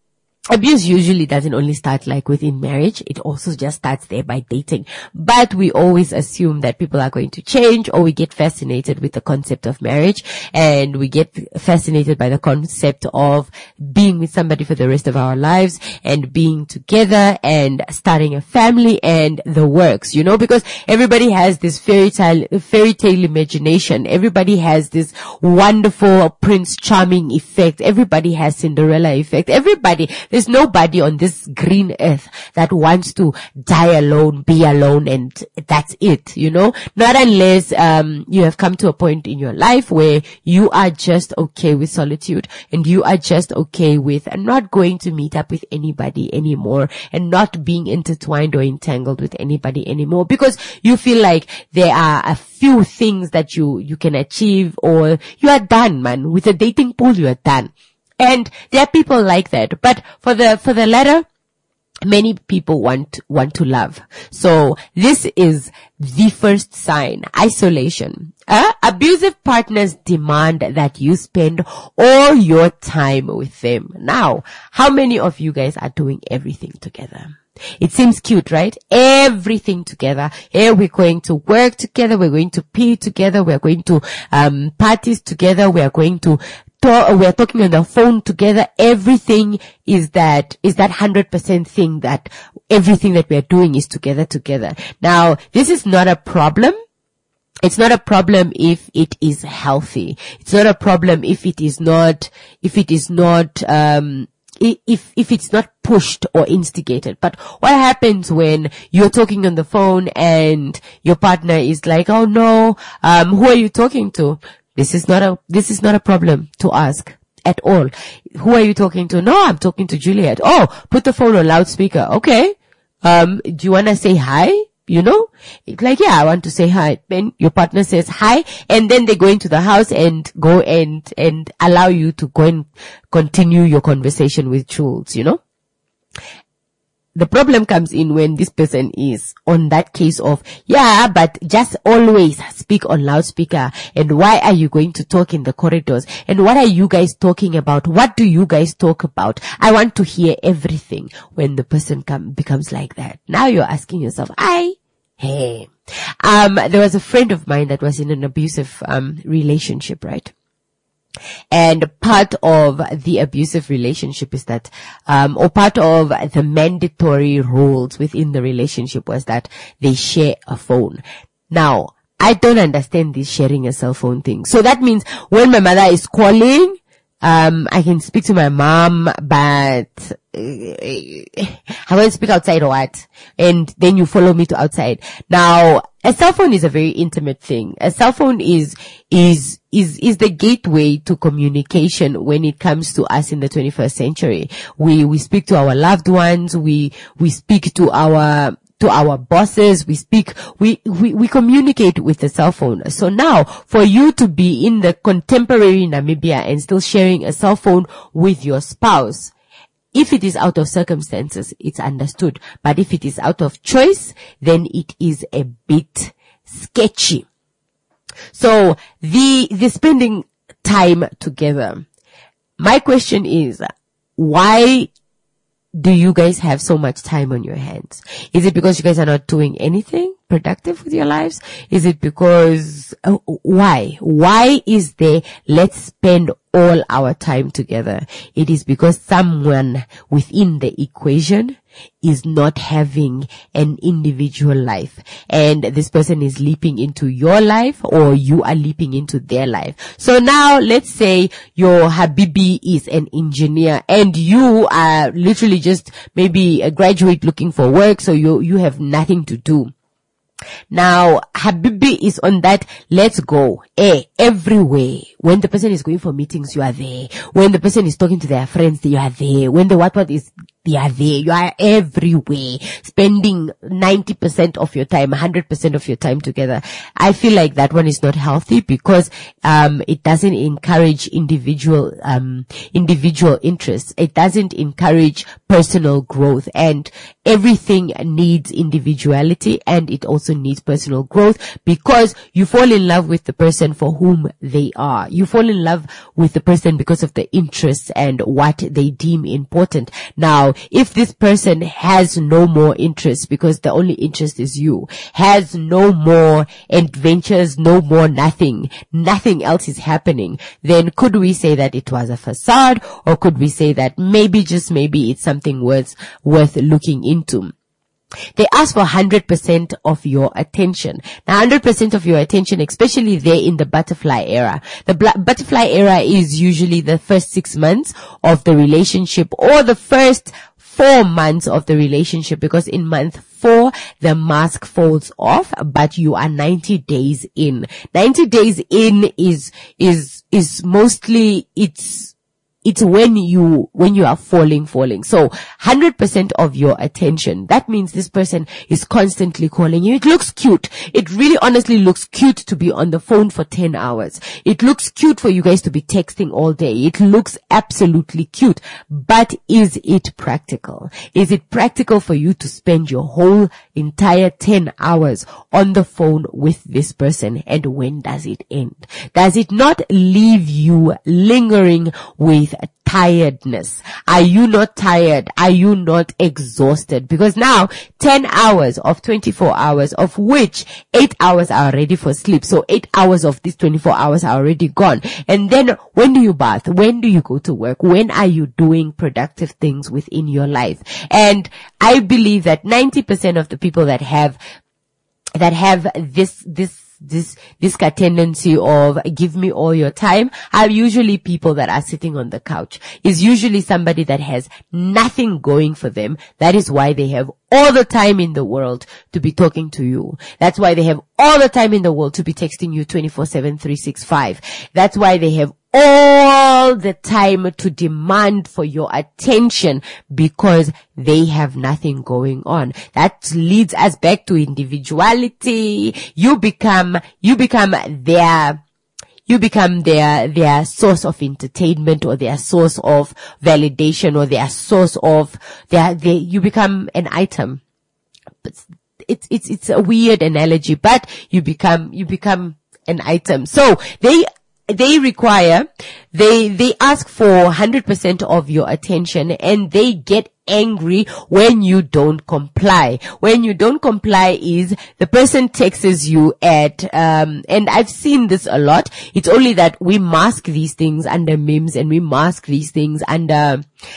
abuse usually doesn't only start like within marriage. It also just starts there by dating. But we always assume that people are going to change, or we get fascinated with the concept of marriage, and we get fascinated by the concept of being with somebody for the rest of our lives and being together and starting a family and the works, you know, because everybody has this fairy tale imagination. Everybody has this wonderful Prince Charming effect. Everybody has Cinderella effect. There's nobody on this green earth that wants to die alone, be alone, and that's it, you know? Not unless you have come to a point in your life where you are just okay with solitude, and you are just okay with not going to meet up with anybody anymore, and not being intertwined or entangled with anybody anymore, because you feel like there are a few things that you can achieve, or you are done, man. With a dating pool, you are done. And there are people like that. But for the latter, many people want to love. So this is the first sign. Isolation. Abusive partners demand that you spend all your time with them. Now, how many of you guys are doing everything together? It seems cute, right? Everything together. Here we're going to work together. We're going to pee together. We're going to parties together. We're talking on the phone together. Everything is that 100% thing that everything that we're doing is together. Now, this is not a problem. It's not a problem if it is healthy. It's not a problem if it's not pushed or instigated. But what happens when you're talking on the phone and your partner is like, oh no, who are you talking to? This is not a problem to ask at all. Who are you talking to? No, I'm talking to Juliet. Oh, put the phone on loudspeaker. Okay. Do you want to say hi? You know, it's like, yeah, I want to say hi. Then your partner says hi, and then they go into the house and go and allow you to go and continue your conversation with Jules, you know. The problem comes in when this person is on that case of, yeah, but just always speak on loudspeaker. And why are you going to talk in the corridors? And what are you guys talking about? What do you guys talk about? I want to hear everything. When the person becomes like that, now you're asking yourself, hey. There was a friend of mine that was in an abusive, relationship, right? And part of the abusive relationship is that, or part of the mandatory rules within the relationship was that they share a phone. Now, I don't understand this sharing a cell phone thing. So that means when my mother is calling, I can speak to my mom, but I won't speak outside or what? And then you follow me to outside. Now, a cell phone is a very intimate thing. A cell phone is the gateway to communication when it comes to us in the 21st century. We speak to our loved ones. We speak to our bosses. We communicate with the cell phone. So now, for you to be in the contemporary Namibia and still sharing a cell phone with your spouse, if it is out of circumstances, it's understood. But if it is out of choice, then it is a bit sketchy. So the spending time together. My question is, why do you guys have so much time on your hands? Is it because you guys are not doing anything productive with your lives? Is it because, why? Why is there, let's spend all our time together? It is because someone within the equation is not having an individual life, and this person is leaping into your life, or you are leaping into their life. So now let's say your Habibi is an engineer and you are literally just maybe a graduate looking for work, so you have nothing to do. Now, Habibi is on that, let's go, everywhere. When the person is going for meetings, you are there. When the person is talking to their friends, you are there. When the what is, you are there. You are everywhere, spending 90% of your time, 100% of your time together. I feel like that one is not healthy because, it doesn't encourage individual interests. It doesn't encourage personal growth, and everything needs individuality, and it also needs personal growth, because you fall in love with the person for whom they are. You fall in love with the person because of the interests and what they deem important. Now, if this person has no more interest, because the only interest is you, has no more adventures, no more nothing else is happening, then could we say that it was a facade, or could we say that maybe, just maybe, it's something worth looking into? They ask for 100% of your attention. Now, 100% of your attention, especially there in the butterfly era. The butterfly era is usually the first 6 months of the relationship, or the first 4 months of the relationship, because in month 4, the mask falls off, but you are 90 days in. 90 days in is mostly, it's when you are falling. So 100% of your attention. That means this person is constantly calling you. It looks cute. It really honestly looks cute to be on the phone for 10 hours. It looks cute for you guys to be texting all day. It looks absolutely cute. But is it practical? Is it practical for you to spend your whole entire 10 hours on the phone with this person? And when does it end? Does it not leave you lingering with tiredness? Are you not tired? Are you not exhausted? Because now 10 hours of 24 hours, of which 8 hours are ready for sleep. So 8 hours of these 24 hours are already gone. And then when do you bath? When do you go to work? When are you doing productive things within your life? And I believe that 90% of the people that have this tendency of give me all your time are usually people that are sitting on the couch. Is usually somebody that has nothing going for them. That is why they have all the time in the world to be talking to you. That's why they have all the time in the world to be texting you 24/7, 365. That's why they have all the time to demand for your attention, because they have nothing going on. That leads us back to individuality. You become their source of entertainment, or their source of validation, or their source of you become an item. It's a weird analogy, but you become an item. So they ask for 100% of your attention, and they get angry when you don't comply. When you don't comply is the person texts you at, and I've seen this a lot. It's only that we mask these things under memes, and we mask these things under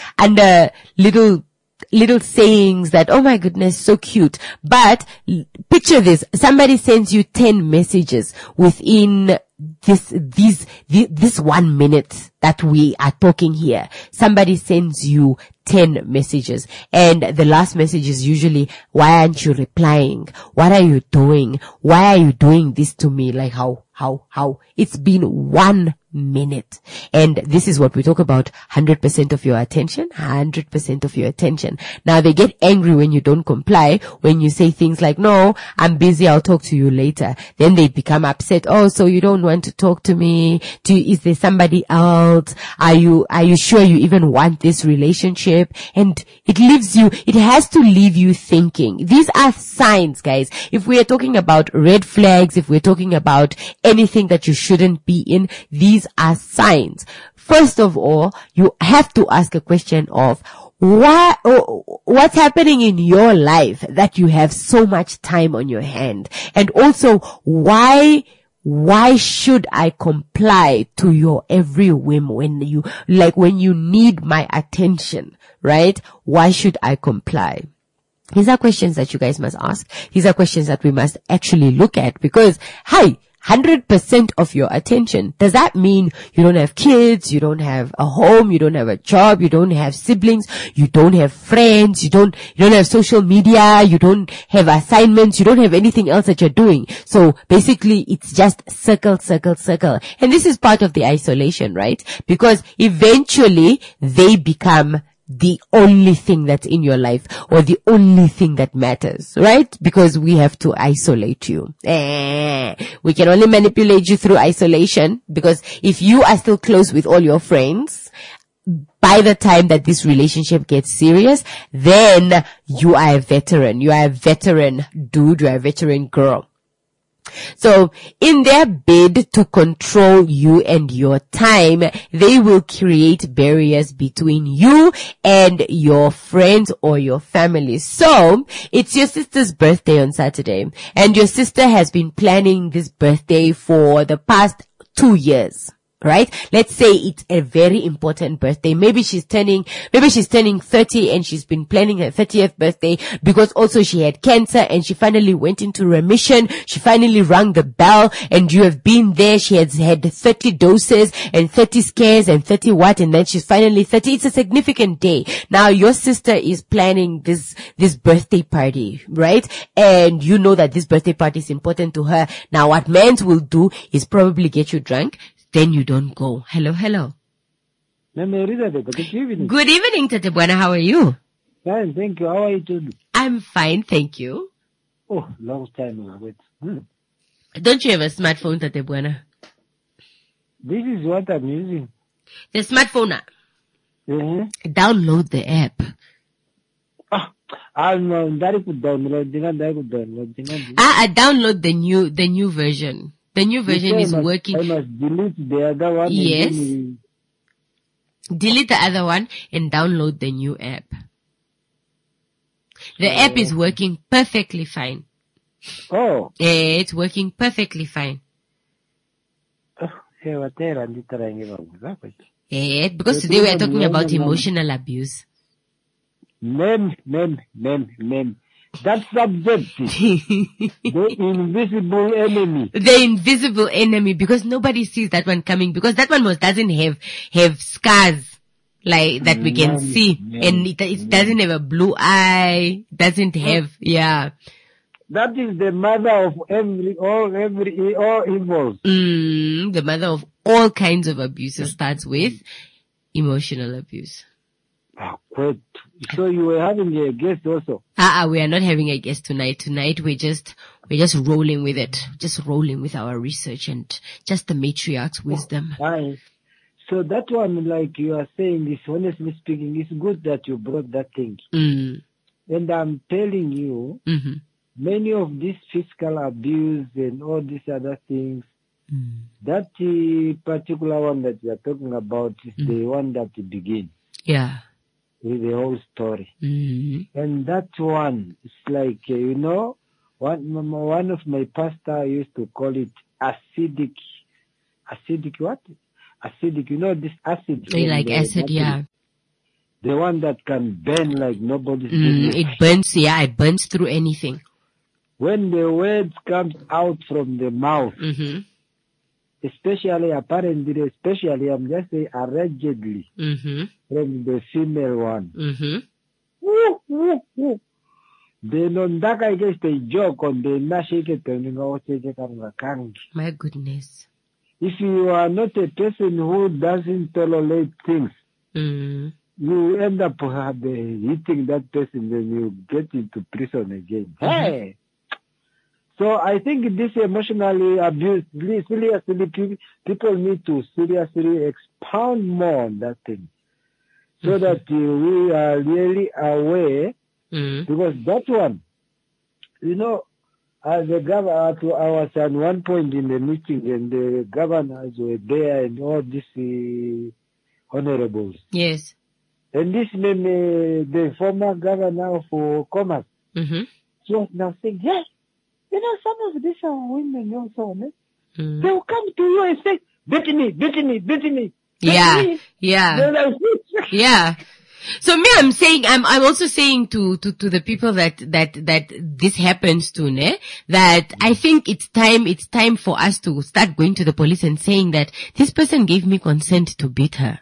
little sayings that, oh my goodness, so cute. But picture this. Somebody sends you 10 messages within this 1 minute that we are talking here. Somebody sends you 10 messages, and the last message is usually, why aren't you replying? What are you doing? Why are you doing this to me? Like how? It's been 1 minute. And this is what we talk about, 100% of your attention, 100% of your attention. Now they get angry when you don't comply, when you say things like, no, I'm busy, I'll talk to you later. Then they become upset. Oh, so you don't want to talk to me? Is there somebody else? Are you sure you even want this relationship? And it has to leave you thinking. These are signs, guys. If we are talking about red flags, if we're talking about anything that you shouldn't be in, these are signs. First of all, you have to ask a question of what's happening in your life that you have so much time on your hand, and also why should I comply to your every whim when you need my attention, right? Why should I comply? These are questions that you guys must ask. These are questions that we must actually look at, because, 100% of your attention. Does that mean you don't have kids, you don't have a home, you don't have a job, you don't have siblings, you don't have friends, you don't have social media, you don't have assignments, you don't have anything else that you're doing? So basically it's just circle. And this is part of the isolation, right? Because eventually they become the only thing that's in your life, or the only thing that matters, right? Because we have to isolate you. We can only manipulate you through isolation, because if you are still close with all your friends, by the time that this relationship gets serious, then you are a veteran. You are a veteran dude. You are a veteran girl. So in their bid to control you and your time, they will create barriers between you and your friends or your family. So it's your sister's birthday on Saturday, and your sister has been planning this birthday for the past 2 years. Right? Let's say it's a very important birthday. Maybe she's turning 30 and she's been planning her 30th birthday because also she had cancer and she finally went into remission. She finally rang the bell and you have been there. She has had 30 doses and 30 scares and 30 what, and then she's finally 30. It's a significant day. Now your sister is planning this birthday party, right? And you know that this birthday party is important to her. Now what men will do is probably get you drunk. Then you don't go. Hello. Good evening. Good evening, Tatebwana. How are you? Fine, thank you. How are you doing? I'm fine, thank you. Oh, long time ago. Don't you have a smartphone, Tatebwana? This is what I'm using. The smartphone app. Mm-hmm. Download the app. I'm downloading. Download the new version. The new version is working. I must delete the other one. Yes. Delete the other one and download the new app. The app is working perfectly fine. Oh. It's working perfectly fine. Because today we are talking about emotional abuse. Men. That subject, the invisible enemy. The invisible enemy, because nobody sees that one coming, because that one doesn't have scars like that we can see, and it doesn't have a blue eye, doesn't have, yeah. That is the mother of all evils. The mother of all kinds of abuse starts with emotional abuse. Oh, great. So you were having a guest also? We are not having a guest tonight. Tonight we're just rolling with it. Just rolling with our research and just the matriarch's wisdom. Fine. So that one, like you are saying, is honestly speaking, it's good that you brought that thing. And I'm telling you, many of these physical abuse and all these other things, that particular one that you are talking about is the one that begins. Yeah. With the whole story. And that one, it's like, one of my pastor used to call it acidic what? Acidic, this acid. Like acid, yeah. The one that can burn like nobody's business. It burns, it burns through anything. When the words comes out from the mouth, especially, I'm just saying allegedly, from the female one. Then on that, I guess they joke on the nashike. My goodness. If you are not a person who doesn't tolerate things, you end up hitting that person, then you get into prison again. Hey! So I think this emotionally abuse, seriously, people need to seriously expound more on that thing, so that we are really aware. Because that one, as the governor, I was at one point in the meeting, and the governors were there, and all these honorables. Yes. And this the former governor for Commerce, she was now saying, yes. Some of these are women also, they will come to you and say, beat me. Yeah. Yeah. So me, I'm also saying to the people that this happens to, that I think it's time for us to start going to the police and saying that this person gave me consent to beat her.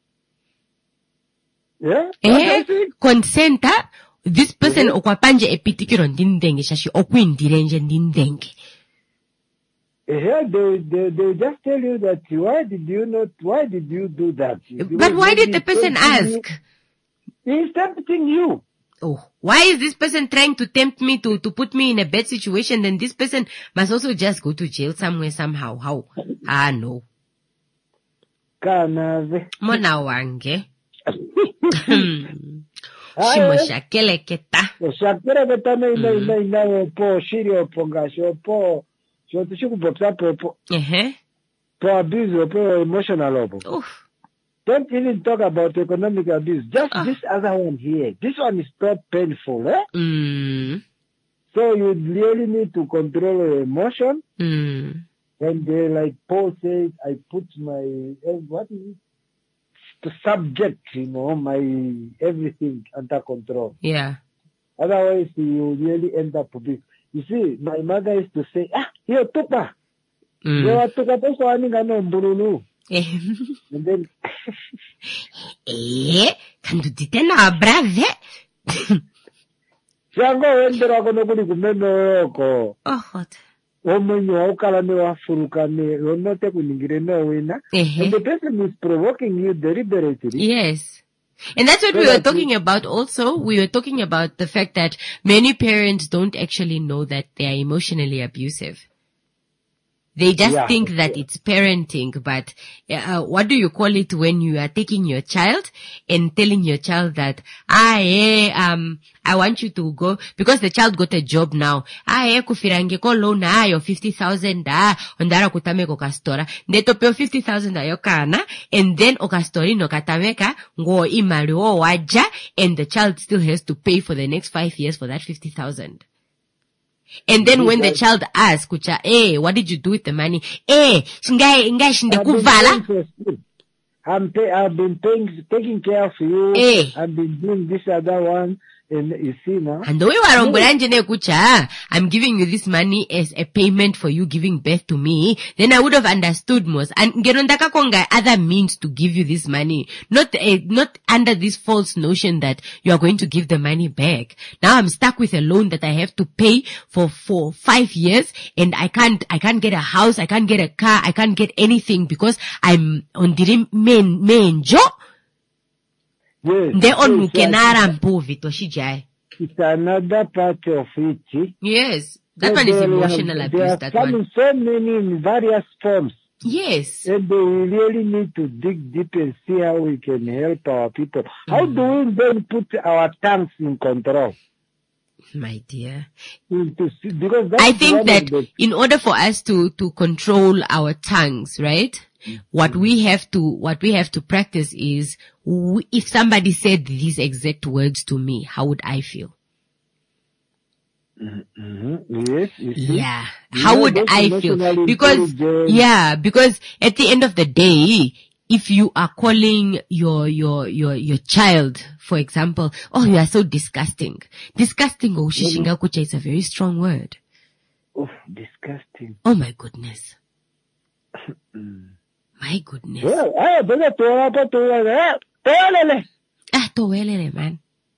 Yeah? Consent, this person okwapanje epitikiro ndindenge shashi okwindirenje ndindenge. Yeah, they just tell you that why did you do that? But why did the person ask? He's tempting you. Oh, why is this person trying to tempt me to put me in a bad situation? Then this person must also just go to jail somewhere somehow. How? No. Kanave. Mona wange. Shimo shakeleketa. Shakeleketa no po shirio pongasho po shotishuku po po abuse po emotional obo. Don't even talk about economic abuse. Just this other one here. This one is not painful, eh? So you really need to control your emotion. And like Paul says, I put my, what is it? The subject, my everything under control. Yeah. Otherwise, you really end up with, you see, my mother used to say, here, tupa. Tupa peso aning ano, mbululu. And then, kandu dite na brave. Shango wendera kono kuri kumeno yoko. What? Omenyo ukala ne wafuruka ne onote kuningire no wina. And the person is provoking you deliberately. Yes. And that's what we were talking about also. We were talking about the fact that many parents don't actually know that they are emotionally abusive. They just think that it's parenting, but what do you call it when you are taking your child and telling your child that, I want you to go, because the child got a job now. Kufirange ko loan ayo 50,000 ondara kutame ko kastora. Ndeto peo 50,000 ayo kana, and then okastori no katameka, ngo imari o waja, and the child still has to pay for the next 5 years for that 50,000. And then when the child asks, Kucha, what did you do with the money? I've been taking care of you. I've been doing this other one. And you see now. And we were Kucha, I'm giving you this money as a payment for you giving birth to me. Then I would have understood most. And Gerondaka Konga other means to give you this money. Not under this false notion that you are going to give the money back. Now I'm stuck with a loan that I have to pay for 5 years, and I can't get a house, I can't get a car, I can't get anything because I'm on the main job. Yes. It's another part of it. Yes. That one is emotional abuse. There are coming so many in various forms. Yes. And we really need to dig deep and see how we can help our people. How do we then put our tongues in control? My dear. Because I think that in order for us to control our tongues, right? What we have to practice is, if somebody said these exact words to me, how would I feel? Yes. Yeah. How would I feel? Because at the end of the day, if you are calling your child, for example, you are so disgusting. Disgusting, shishinga kucha is a very strong word. Oh, disgusting. Oh my goodness. My goodness. Towelele, man.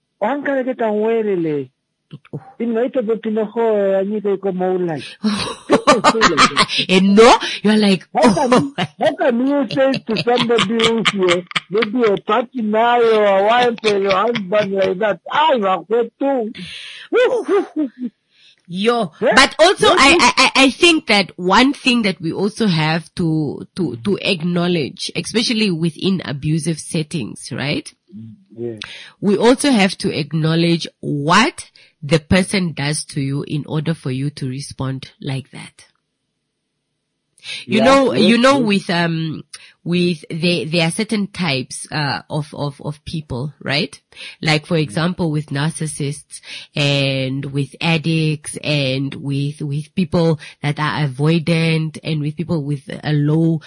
And no, you're like, how can you say to somebody who's here, maybe a party now or a wife or your husband like that, I want to. But also I think that one thing that we also have to acknowledge, especially within abusive settings, right? Yeah. We also have to acknowledge what the person does to you in order for you to respond like that. You know, there are certain types, of people, right? Like, for example, with narcissists and with addicts and with people that are avoidant and with people with a low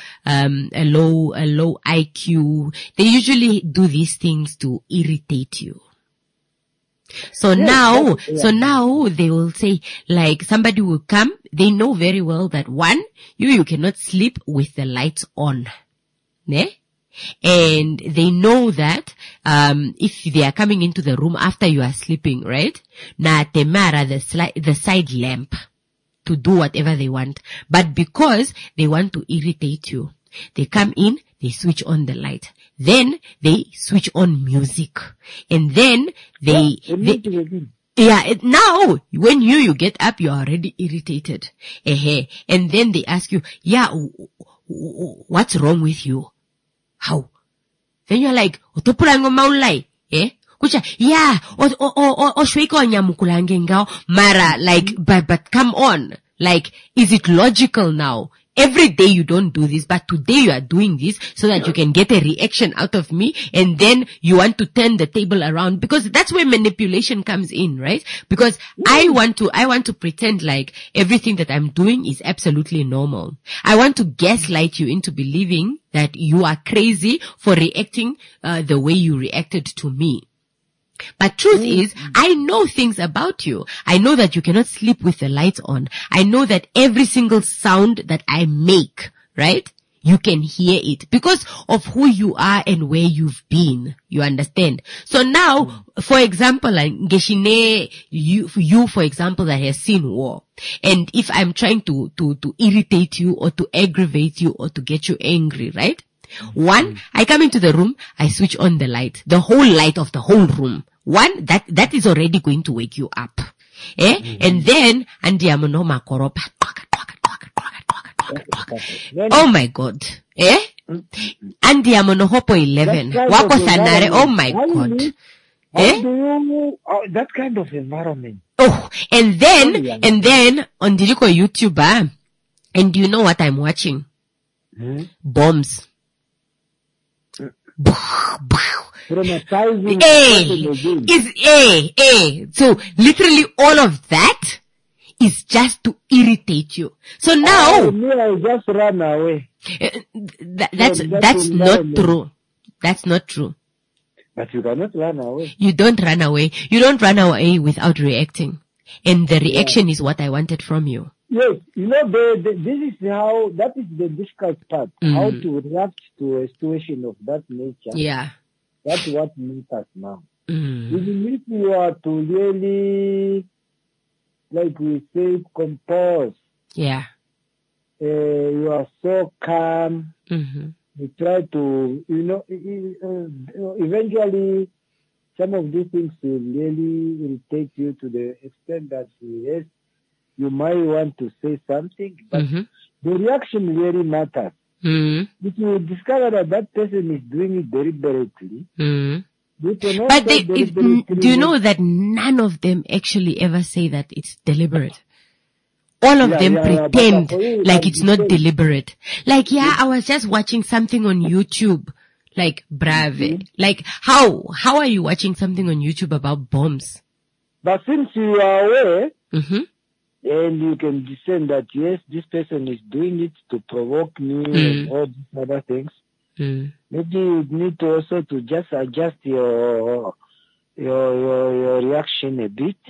IQ. They usually do these things to irritate you. So now they will say, like, somebody will come, they know very well that one, you cannot sleep with the lights on. Ne? And they know that, if they are coming into the room after you are sleeping, right? Na temara the side lamp to do whatever they want. But because they want to irritate you, they come in, they switch on the light. Then they switch on music. And then now, when you get up, you're already irritated. And then they ask you, what's wrong with you? How? then you're like, otopulanga maulai, eh? Kucha, yeah, o shweko nyamukulange ngao, mara, like, but come on. Like, is it logical now? Every day you don't do this, but today you are doing this so that you can get a reaction out of me, and then you want to turn the table around, because that's where manipulation comes in, right? Because I want to pretend like everything that I'm doing is absolutely normal. I want to gaslight you into believing that you are crazy for reacting the way you reacted to me. But truth is, I know things about you. I know that you cannot sleep with the lights on. I know that every single sound that I make, right? You can hear it because of who you are and where you've been. You understand? So now, for example, Ngeshine, you, for example, that has seen war. And if I'm trying to irritate you or to aggravate you or to get you angry, right? One, I come into the room, I switch on the light, the whole light of the whole room. One, that is already going to wake you up. Eh? And then, andiamonoma koropa. Oh my God. Eh? Andiamonohopo 11. Wako sanare. Oh my God. Eh? That kind of environment. Oh, and then, on Diriko YouTube, and do you know what I'm watching? Bombs. So literally all of that is just to irritate you. So now, I just run away. That's not true. That's not true. But you cannot run away. You don't run away. You don't run away without reacting. And the reaction is what I wanted from you. Yes, you know, that is the difficult part. How to react to a situation of that nature. Yeah. That's what makes us now. Even if you are to really, like we say, compose. Yeah. You are so calm. You try to, eventually some of these things will really irritate you to the extent that, yes, you might want to say something, but the reaction really matters. If you discover that person is doing it deliberately, but do you know that none of them actually ever say that it's deliberate? All of them pretend like it's not deliberate. Like, I was just watching something on YouTube. Like, brave. Like, how are you watching something on YouTube about bombs? But since you are aware, and you can discern that, yes, this person is doing it to provoke me and all these other things, maybe you need to also to just adjust your reaction a bit.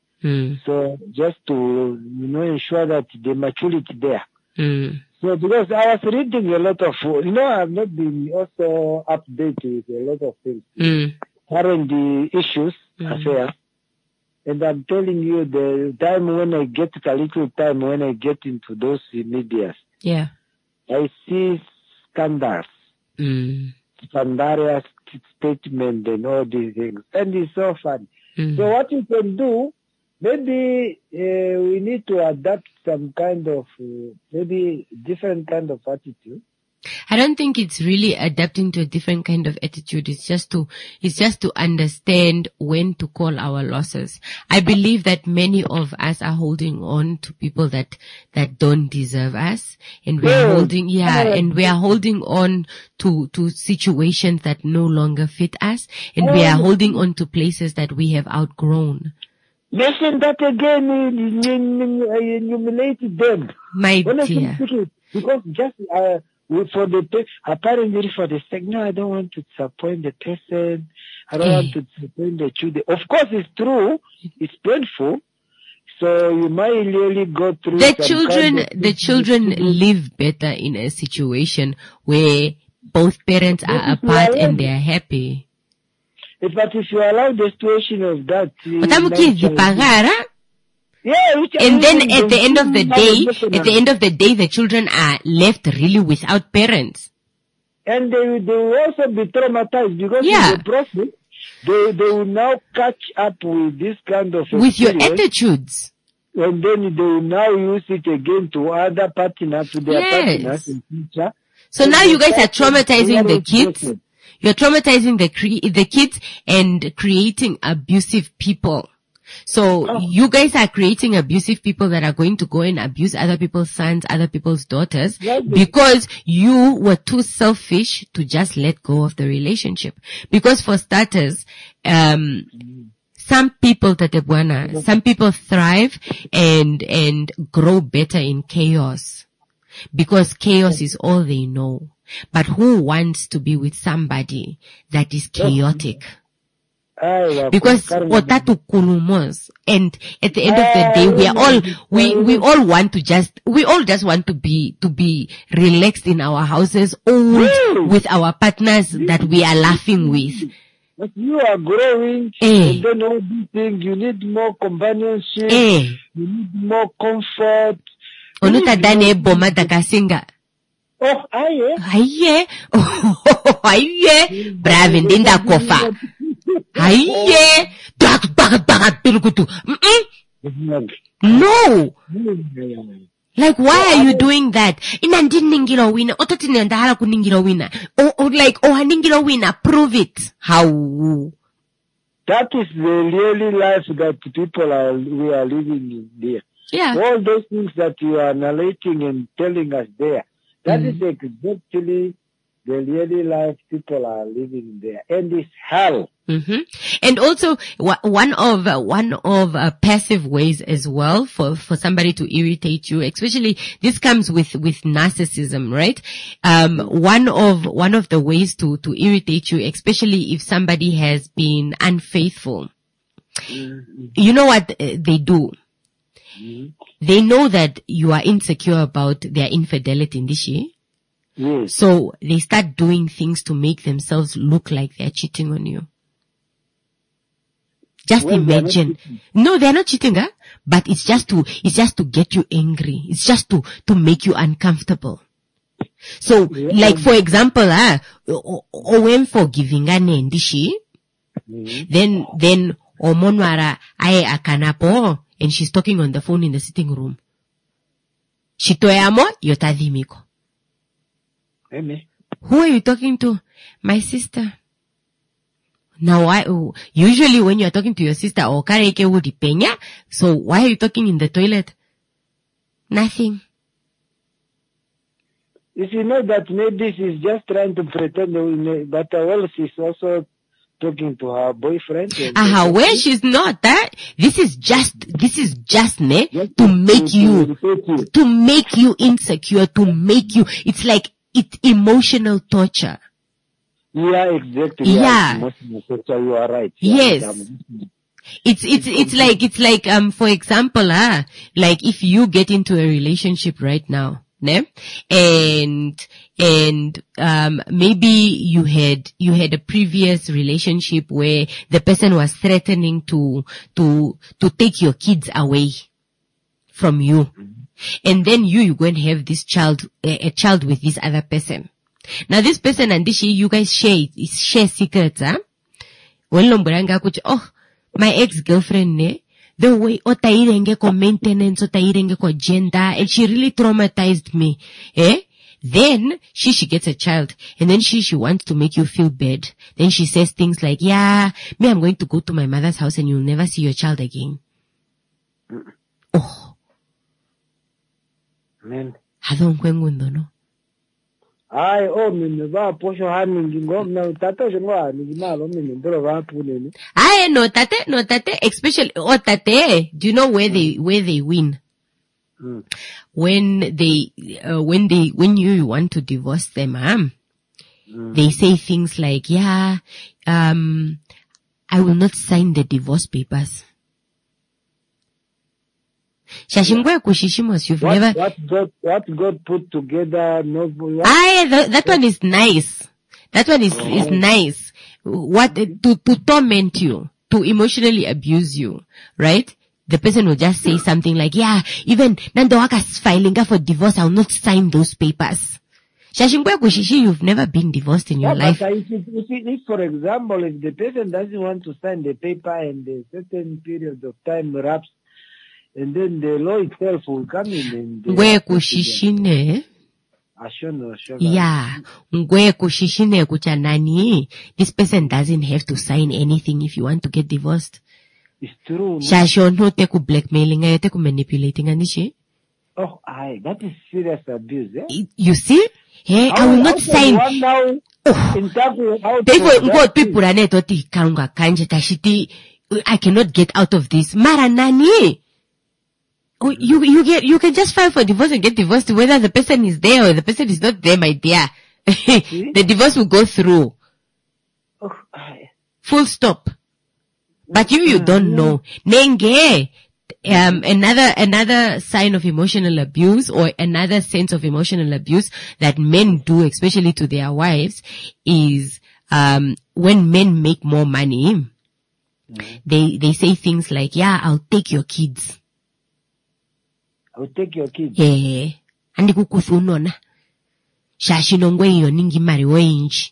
So just to, ensure that the maturity there. So because I was reading a lot of, I've not been also updated with a lot of things. Current the issues, affairs. And I'm telling you, the time when I get into those medias, I see scandals, scandalous statement and all these things. And it's so fun. So what you can do, maybe we need to adapt some kind of, maybe different kind of attitude. I don't think it's really adapting to a different kind of attitude. It's just to understand when to call our losses. I believe that many of us are holding on to people that don't deserve us, and we are holding on to situations that no longer fit us, and we are holding on to places that we have outgrown. Mention that again, humiliated them. My dear. Because just, apparently for the sake, no, I don't want to disappoint the person. I don't want to disappoint the children. Of course, it's true. It's painful. So you might really go through the children live better in a situation where both parents are apart and they are happy. But if you allow the situation of that, and then at the end of the day, the children are left really without parents. And they will also be traumatized because in the process, they will now catch up with this kind of experience. With your attitudes. And then they will now use it again to other partners, to their partners in future. So now you guys are traumatizing the kids. You're traumatizing the kids and creating abusive people. So you guys are creating abusive people that are going to go and abuse other people's sons, other people's daughters, because you were too selfish to just let go of the relationship. Because for starters, some people, Tatebwana, some people thrive and grow better in chaos, because chaos is all they know. But who wants to be with somebody that is chaotic? Because otatu kulumos, and at the end of the day, we all just want to be relaxed in our houses, old, with our partners that we are laughing with. But you are growing, and then all these things, you need more companionship, you need more comfort. Onuta dane boma dakasinga. Oh, aye. Oh, aye. Brave ndinda kofa. Aye. No. Like, why are you doing that? Inandiningilo wina. Ototini ndahala kuningilo wina. Or like, haningilo wina. Prove it. How? That is the really life that we are living in there. Yeah. All those things that you are narrating and telling us there, that is exactly the really life people are living there. And it's hell. Mm-hmm. And also, one of passive ways as well for somebody to irritate you, especially this comes with narcissism, right? One of the ways to irritate you, especially if somebody has been unfaithful, you know what they do? They know that you are insecure about their infidelity in this year. Yes. So they start doing things to make themselves look like they're cheating on you. Just imagine. No, they're not cheating, huh? But it's just to get you angry. It's just to make you uncomfortable. So, like for example, when forgiving ndishi, then omonwara aye akanapo, and she's talking on the phone in the sitting room. Shitoyamo yotadhimiko. Who are you talking to? My sister. Now, usually when you're talking to your sister, so why are you talking in the toilet? Nothing. If you know that maybe she's just trying to pretend, but she's also talking to her boyfriend. Well, she's not that. This is just to make you insecure, it's like, it's emotional torture. Yeah, exactly. Yeah. Emotional torture, you are right. Yes. It's like, for example, like if you get into a relationship right now, ne? And maybe you had a previous relationship where the person was threatening to take your kids away from you. And then you go and have this child, a child with this other person. Now this person and this, you guys share secrets, huh? My ex-girlfriend, ne? The way otairenge ko maintenance, otairenge ko gender, and she really traumatized me. Then she gets a child, and then she wants to make you feel bad. Then she says things like, yeah, I'm going to go to my mother's house and you'll never see your child again. Oh. Man. Hadon kwengundo no. No tate, especially tate. Do you know where they win? When you want to divorce them, they say things like, I will not sign the divorce papers. Shashingwe you've never. What God put together, no. That one is nice. That one is nice. What, to torment you, to emotionally abuse you, right? The person will just say something like, even Nandowaka's filing for divorce, I'll not sign those papers. Shashingwe Kushishi, you've never been divorced in your life. But if, for example, if the person doesn't want to sign the paper and a certain period of time wraps, and then the law itself will come in and... Where kushishine? Yeah. Ngwe kushishine kuchanani. This person doesn't have to sign anything if you want to get divorced. It's true. Shasho no teku blackmailing ayo teku manipulating anishi. Oh, that is serious abuse, eh? You see? Hey, I will not sign. I cannot get out of this. Maranani. You can just file for divorce and get divorced whether the person is there or the person is not there, my dear. The divorce will go through. Full stop. But you don't know. Nenge. Another sign of emotional abuse or another sense of emotional abuse that men do, especially to their wives, is, when men make more money, they say things like, yeah, I'll take your kids. I'll take your kids. Yeah. Andi kukuthunona. Shashinongwe iyo ningi mari wenji.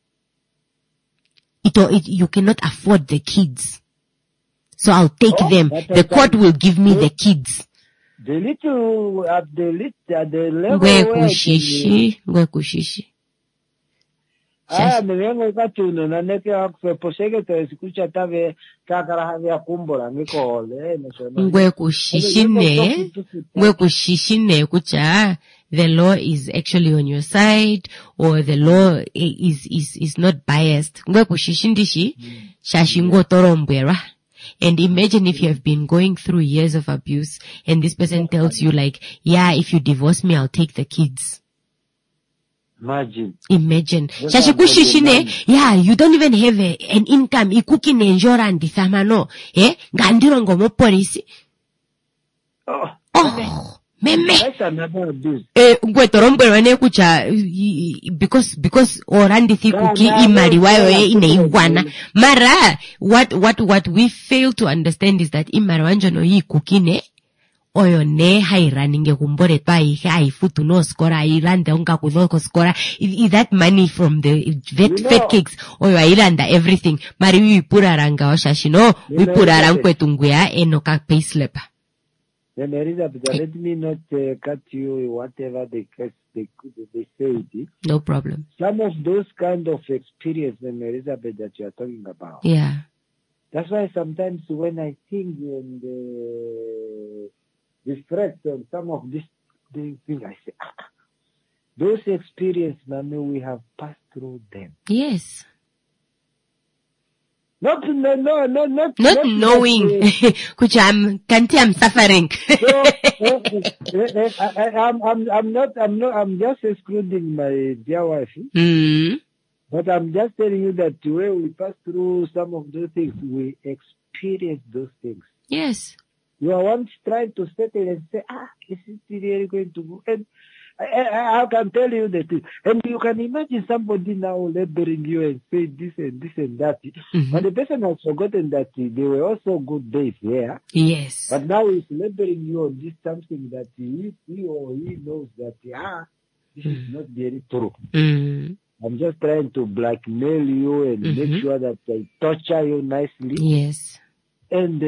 You cannot afford the kids. So I'll take them. The court will give me the kids. The little, at the level where kushishi. Nivengo katuno na neke akfe posege to escucha tave kakara havia kumbora mikole. Ngwe kushishine kucha. The law is actually on your side, or the law is not biased. Ngwe kushishindishi. Shashingo torombwera. And imagine if you have been going through years of abuse and this person tells you like, yeah, if you divorce me, I'll take the kids. Imagine. Shashikushishine, yeah, you don't even have an income. Ikuki nenjora andi thamano. Ngandiro ngomo polisi. Meme. That's another abuse. Because orandi thikuki imari wayo ine igwana. Mara, what we fail to understand is that imari wanjono hii kukine, oyo ne hairaninge kumbore twa haifutu no skora, hairande onga kudhoko skora. Is that money from the fat cakes? Oyo hairanda everything. Mari wipuraranga oshashino, wipurarang kwetunguya enoka payslip. Then Elizabeth, let me not cut you whatever they say it. No problem. Some of those kind of experience, Elizabeth, that you are talking about. Yeah. That's why sometimes when I think and reflect on some of these things, I say, those experiences, Mami, we have passed through them. Yes. Not knowing. Kucha, I'm suffering. I'm just excluding my dear wife. But I'm just telling you that when we pass through some of those things, we experience those things. Yes. You are once trying to settle and say, is it really going to go? And I can tell you that, and you can imagine somebody now laboring you and say this and this and that. But the person has forgotten that there were also good days there. Yes. But now he's laboring you on this something that he or he knows that, this is not very true. I'm just trying to blackmail you and make sure that I torture you nicely. Yes. And,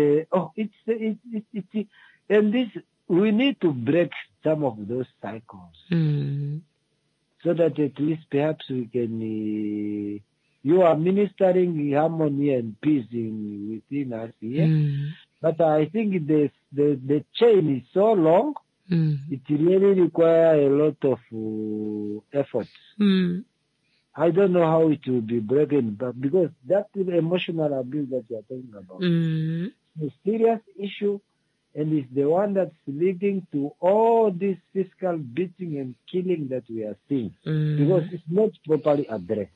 and this, we need to break some of those cycles. So that at least perhaps we can, you are ministering harmony and peace within us here. But I think the chain is so long, it really requires a lot of effort. I don't know how it will be broken, but because that emotional abuse that you are talking about is a serious issue, and it's the one that's leading to all this physical beating and killing that we are seeing, because it's not properly addressed.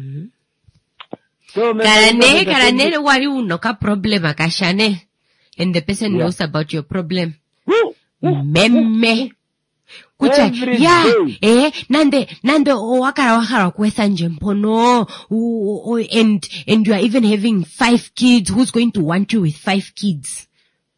So, karane wari unoka problem akashane, and the person knows about your problem. Meme. Kucha, nande wakara kwesa njempono, and you are even having 5 kids. Who's going to want you with 5 kids?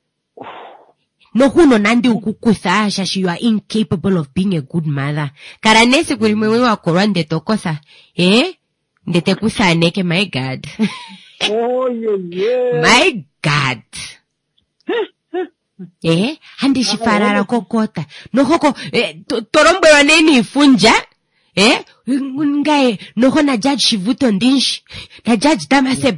No huno nandi ukukusa shashi, you are incapable of being a good mother. Karanese kulimwewe wa korande tokosa, ndete kusaneke, my God. Oh, yeah. My God. handi shifarara kokota. Nohoko, torombe waneni ifunja, ngai, noho na judge shivuto ndinshi, na judge damaseb.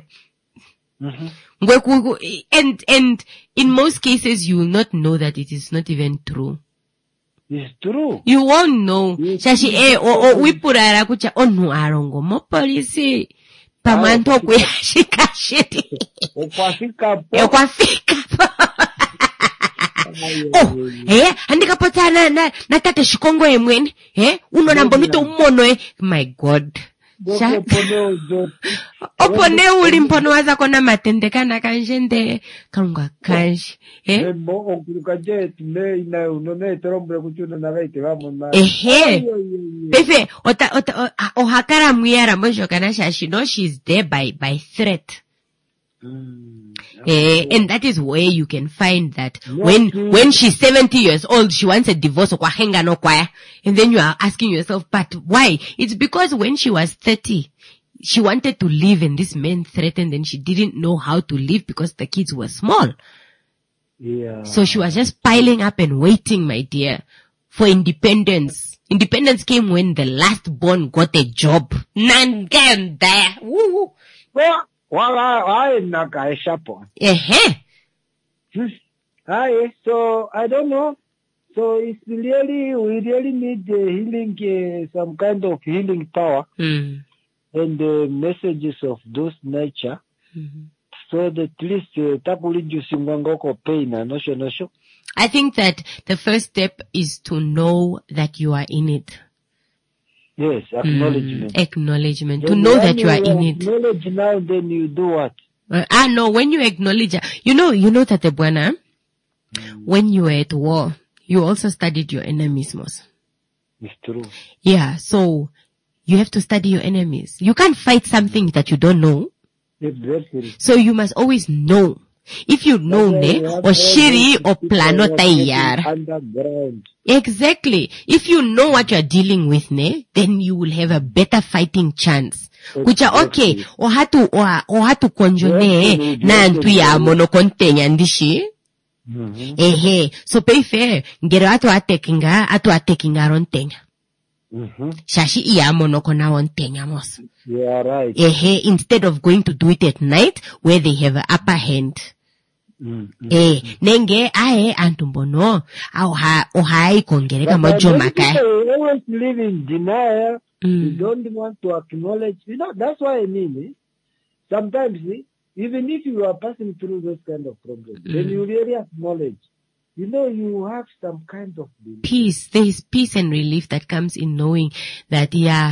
And in most cases you will not know that it is not even true. It's true. You won't know. Shashi, wipurara kucha, onu arongo, mo polisi. Pamanto kuyashika shiti. Okwafika po. Andika pota na tate shikongo emweni, uno mbonito umono, my God. Opone uli mpono waza kona matendeka na kanjende, karunga kanji, Pefe, ohakara muyara mwisho kanasha, she knows she's there by threat. And that is where you can find that when she's 70 years old, she wants a divorce, and then you are asking yourself, but why? It's because when she was 30, she wanted to live and this man threatened and she didn't know how to live because the kids were small. Yeah. So she was just piling up and waiting, my dear, for independence. Independence came when the last born got a job. Nanganda. Woo. So I don't know. So it's really, we really need healing, some kind of healing power, and the messages of those nature. So that at least pain. I think that the first step is to know that you are in it. Yes, acknowledgement. Acknowledgement. To know that you are in it. Acknowledge now, then you do what? No, when you acknowledge, you know that the Buana, when you were at war, you also studied your enemies most. It's true. Yeah, so you have to study your enemies. You can't fight something that you don't know. Exactly. So you must always know. If you know, or shiri or plano tayar. Underground. Exactly. If you know what you are dealing with, then you will have a better fighting chance. Kucha okay, o hatu konjone na antu ya monokontenya ndishi. So pay fair, ngero atu atekinga rontenya. Shashi iya monokona wontenya mos. Yeah, right. Instead of going to do it at night where they have an upper hand. Nenge antumbono ohai kongereka mojo makai. People always live in denial. You don't want to acknowledge. That's why I mean, sometimes, even if you are passing through those kind of problems, then you really acknowledge. You have some kind of peace. There is peace and relief that comes in knowing that,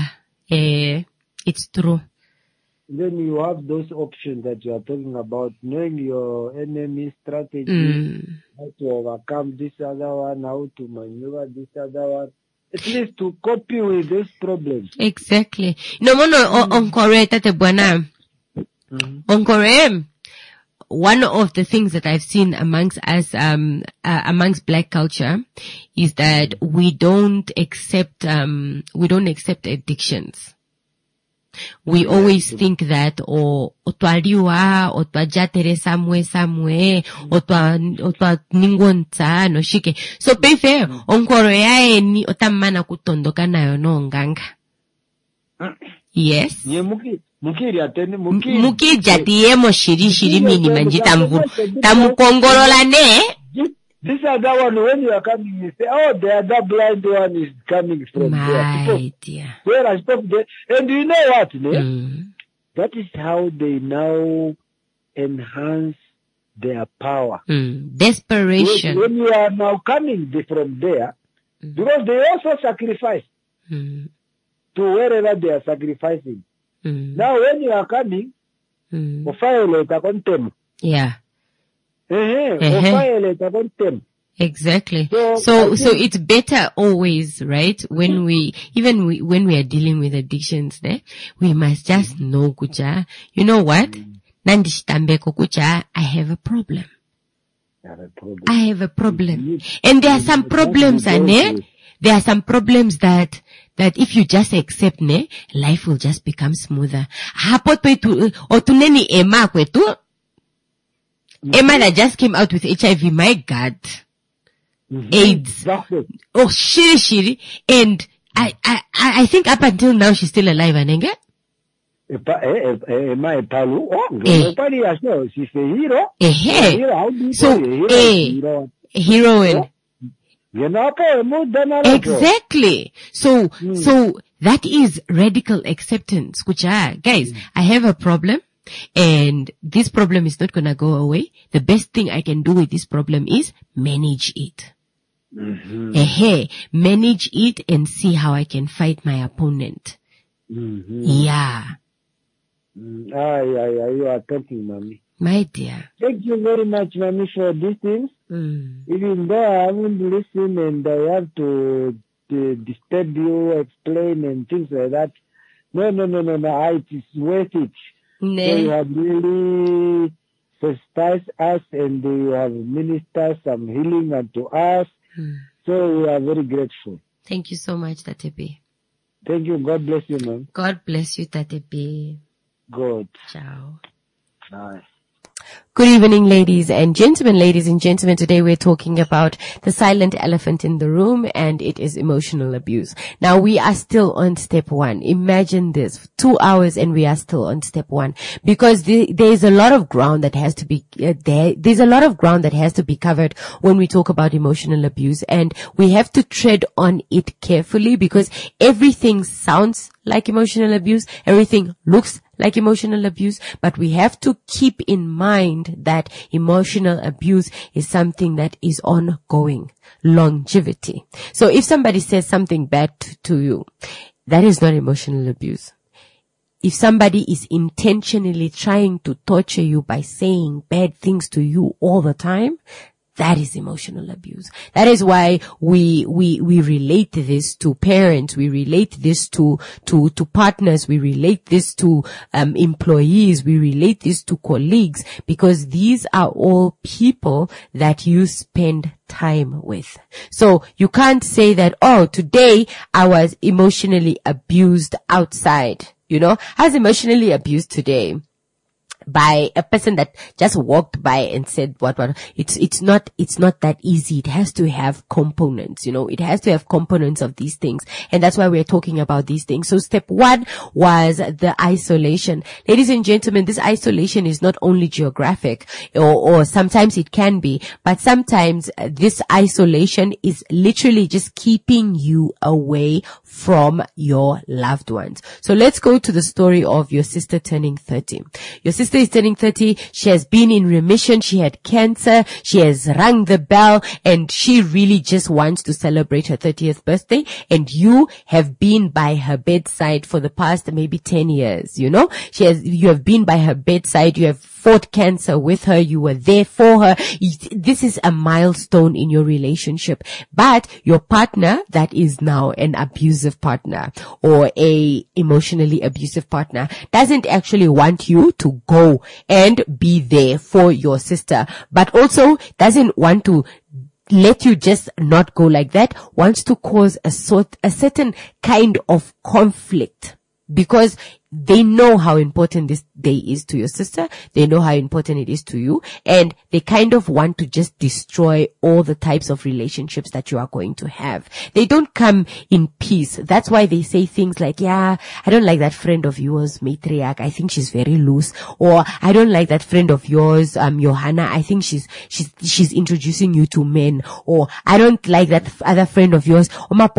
it's true. Then you have those options that you are talking about, knowing your enemy strategy, how to overcome this other one, how to maneuver this other one, at least to cope with those problems. Exactly. No mono onkore tate bwana. Onkore. One of the things that I've seen amongst us, amongst black culture, is that we don't accept addictions. We always think that, otwaliwa, otwajatere samwe, otwa ningonta, no shike. So pefe, onkoro yae ni otamana kutondoka nayo no nganga. Yes. Muki jati yemo shiri mini manjita mvuru. Tamukongorola ne. This other one, when you are coming, you say, the other blind one is coming from there. Dear. Where I stop there. And you know what, That is how they now enhance their power. Desperation. When you are now coming from there, because they also sacrifice to wherever they are sacrificing. Now when you are coming, yeah. Exactly. So it's better always, right? When we are dealing with addictions, we must just know, kucha, you know what? Nandishitambeko kucha, I have a problem. I have a problem. And there are some problems, there are some problems that if you just accept, life will just become smoother. Hapo tu, otuneni ema kwetu. A man that just came out with HIV, my God. AIDS. Exactly. Oh, shiri. And I think up until now she's still alive, Anenge? My palu. Oh, nobody has no. She's a hero. A hero. So, heroine. Exactly. So that is radical acceptance. Kucha, guys, I have a problem. And this problem is not gonna go away. The best thing I can do with this problem is manage it. Manage it and see how I can fight my opponent. Yeah. You are talking, Mommy. My dear. Thank you very much, Mommy, for these things. Even though I haven't listened and I have to disturb you, explain and things like that. No. It is worth it. So you have really chastised us and you have ministered some healing unto us. So we are very grateful. Thank you so much, Tate B. Thank you. God bless you, ma'am. God bless you, Tate B. Good. Ciao. Bye. Good evening, ladies and gentlemen. Ladies and gentlemen, today we're talking about the silent elephant in the room, and it is emotional abuse. Now, we are still on step 1. Imagine this, 2 hours and we are still on step 1, because there's a lot of ground that has to be there's a lot of ground that has to be covered when we talk about emotional abuse, and we have to tread on it carefully, because everything sounds like emotional abuse, everything looks like emotional abuse, but we have to keep in mind that emotional abuse is something that is ongoing, longevity. So if somebody says something bad to you, that is not emotional abuse. If somebody is intentionally trying to torture you by saying bad things to you all the time, that is emotional abuse. That is why we relate this to parents. We relate this to partners. We relate this to, employees. We relate this to colleagues, because these are all people that you spend time with. So you can't say that, oh, today I was emotionally abused outside. I was emotionally abused today by a person that just walked by and said what. It's not that easy. It has to have components, it has to have components of these things. And that's why we're talking about these things. So step 1 was the isolation. Ladies and gentlemen, this isolation is not only geographic, or sometimes it can be, but sometimes this isolation is literally just keeping you away from your loved ones. So let's go to the story of your sister turning 30. Your sister is turning 30. She has been in remission. She had cancer. She has rung the bell, and she really just wants to celebrate her 30th birthday. And you have been by her bedside for the past maybe 10 years. You have been by her bedside. You have fought cancer with her. You were there for her. This is a milestone in your relationship. But your partner, that is now an abusive partner or a emotionally abusive partner, doesn't actually want you to go and be there for your sister, but also doesn't want to let you just not go like that, wants to cause a certain kind of conflict, because they know how important this day is to your sister. They know how important it is to you. And they kind of want to just destroy all the types of relationships that you are going to have. They don't come in peace. That's why they say things like, yeah, I don't like that friend of yours, Matriarch. I think she's very loose. Or I don't like that friend of yours, Johanna. I think she's introducing you to men. Or I don't like that other friend of yours, or I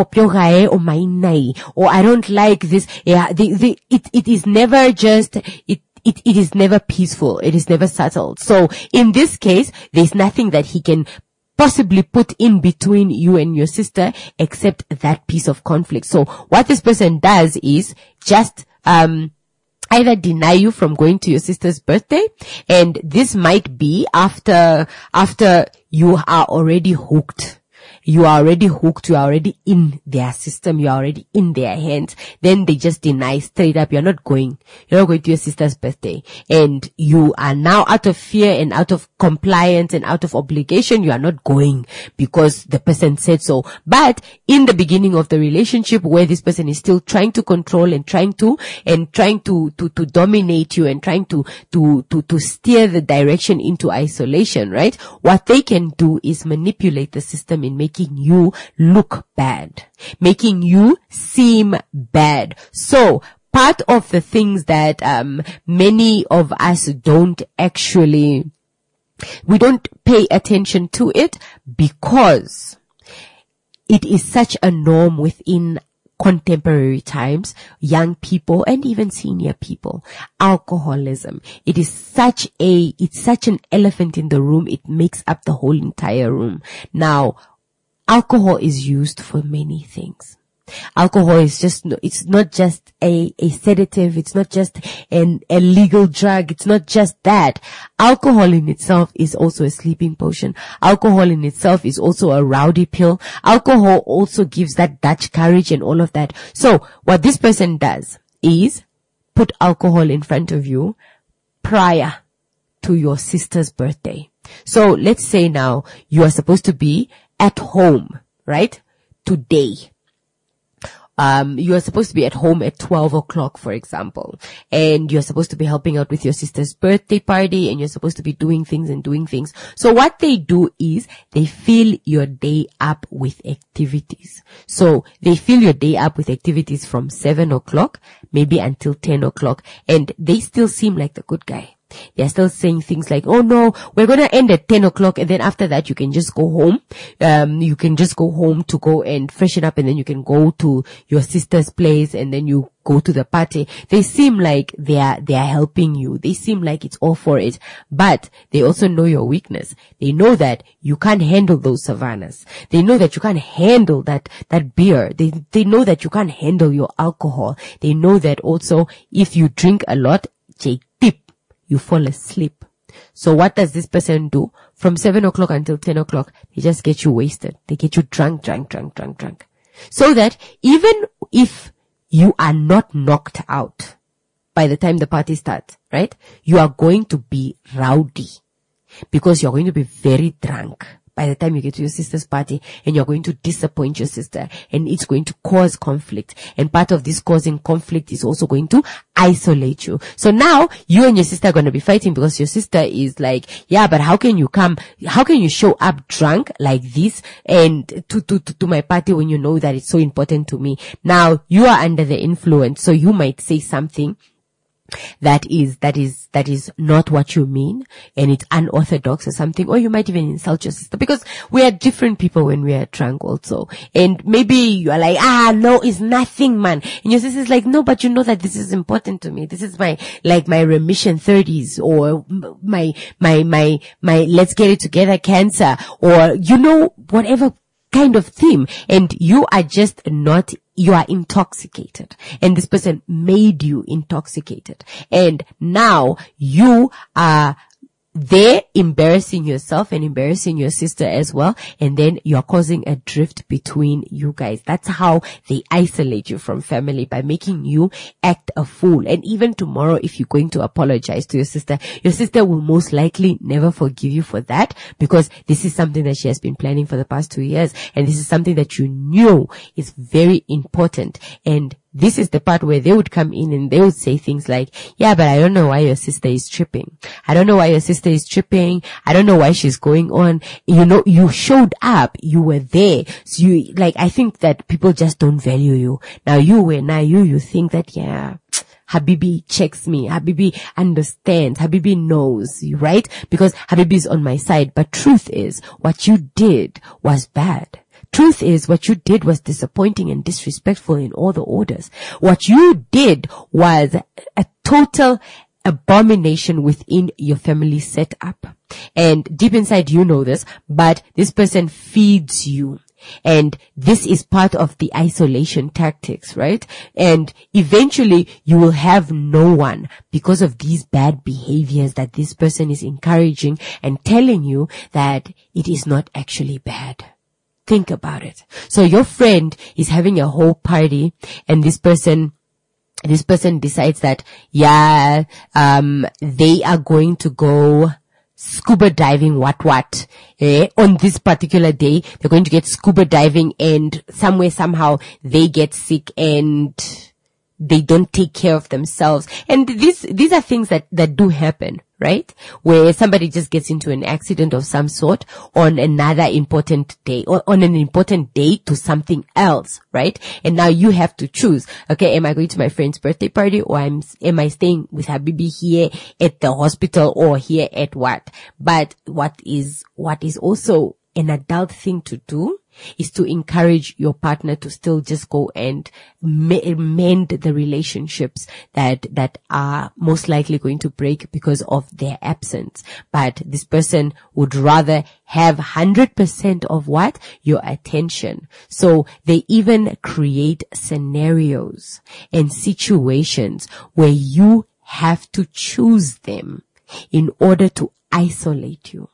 don't like this. Yeah, it is never just, it is never peaceful. It is never settled. So in this case, there's nothing that he can possibly put in between you and your sister except that piece of conflict. So what this person does is just, either deny you from going to your sister's birthday, and this might be after you are already hooked. you are already hooked, you are already in their system, you are already in their hands, then they just deny straight up, you're not going to your sister's birthday. And you are now out of fear and out of compliance and out of obligation, you are not going because the person said so. But in the beginning of the relationship, where this person is still trying to control and trying to dominate you and trying to steer the direction into isolation, right? What they can do is manipulate the system in making you look bad, making you seem bad. So part of the things that many of us don't pay attention to it because it is such a norm within contemporary times, young people and even senior people. Alcoholism. It's such an elephant in the room. It makes up the whole entire room. Now, alcohol is used for many things. Alcohol is it's not just a sedative. It's not just a legal drug. It's not just that. Alcohol in itself is also a sleeping potion. Alcohol in itself is also a rowdy pill. Alcohol also gives that Dutch courage and all of that. So what this person does is put alcohol in front of you prior to your sister's birthday. So let's say now you are supposed to be at home, right? Today. You are supposed to be at home at 12 o'clock, for example, and you're supposed to be helping out with your sister's birthday party, and you're supposed to be doing things. So what they do is they fill your day up with activities. So they fill your day up with activities from 7 o'clock, maybe until 10 o'clock, and they still seem like the good guy. They're still saying things like, oh no, we're going to end at 10 o'clock and then after that you can just go home. You can just go home to go and freshen up and then you can go to your sister's place and then you go to the party. They seem like they are helping you. They seem like it's all for it. But they also know your weakness. They know that you can't handle those savannas. They know that you can't handle that beer. They know that you can't handle your alcohol. They know that also if you drink a lot, you fall asleep. So what does this person do? From 7 o'clock until 10 o'clock, they just get you wasted. They get you drunk. So that even if you are not knocked out by the time the party starts, right? You are going to be rowdy because you're going to be very drunk by the time you get to your sister's party, and you're going to disappoint your sister, and it's going to cause conflict. And part of this causing conflict is also going to isolate you. So now you and your sister are going to be fighting because your sister is like, yeah, but how can you show up drunk like this and to my party when you know that it's so important to me? Now you are under the influence, so you might say something that is not what you mean, and it's unorthodox or something, or you might even insult your sister, because we are different people when we are drunk also. And maybe you are like, no, it's nothing, man. And your sister's like, no, but you know that this is important to me. This is my remission 30s, or my let's get it together cancer, or whatever kind of theme. And you are just not, you are intoxicated, and this person made you intoxicated, and now you are there embarrassing yourself and embarrassing your sister as well, and then you're causing a drift between you guys. That's how they isolate you from family, by making you act a fool. And even tomorrow, if you're going to apologize to your sister will most likely never forgive you for that, because this is something that she has been planning for the past 2 years, and this is something that you knew is very important. And this is the part where they would come in and they would say things like, yeah, but I don't know why your sister is tripping. I don't know why your sister is tripping. I don't know why she's going on. You showed up. You were there. So I think that people just don't value you. Now you think that, yeah, Habibi checks me. Habibi understands. Habibi knows, right? Because Habibi is on my side. But truth is, what you did was bad. Truth is, what you did was disappointing and disrespectful in all the orders. What you did was a total abomination within your family setup. And deep inside you know this, but this person feeds you. And this is part of the isolation tactics, right? And eventually you will have no one because of these bad behaviors that this person is encouraging and telling you that it is not actually bad. Think about it. So your friend is having a whole party, and this person decides that, they are going to go scuba diving, on this particular day. They're going to get scuba diving, and somehow they get sick and they don't take care of themselves. And these are things that do happen, right? Where somebody just gets into an accident of some sort on another important day, or on an important day to something else, right? And now you have to choose, okay, am I going to my friend's birthday party, or am I staying with Habibi here at the hospital, or here at what? But what is also an adult thing to do is to encourage your partner to still just go and mend the relationships that are most likely going to break because of their absence. But this person would rather have 100% of what? Your attention. So they even create scenarios and situations where you have to choose them in order to isolate you.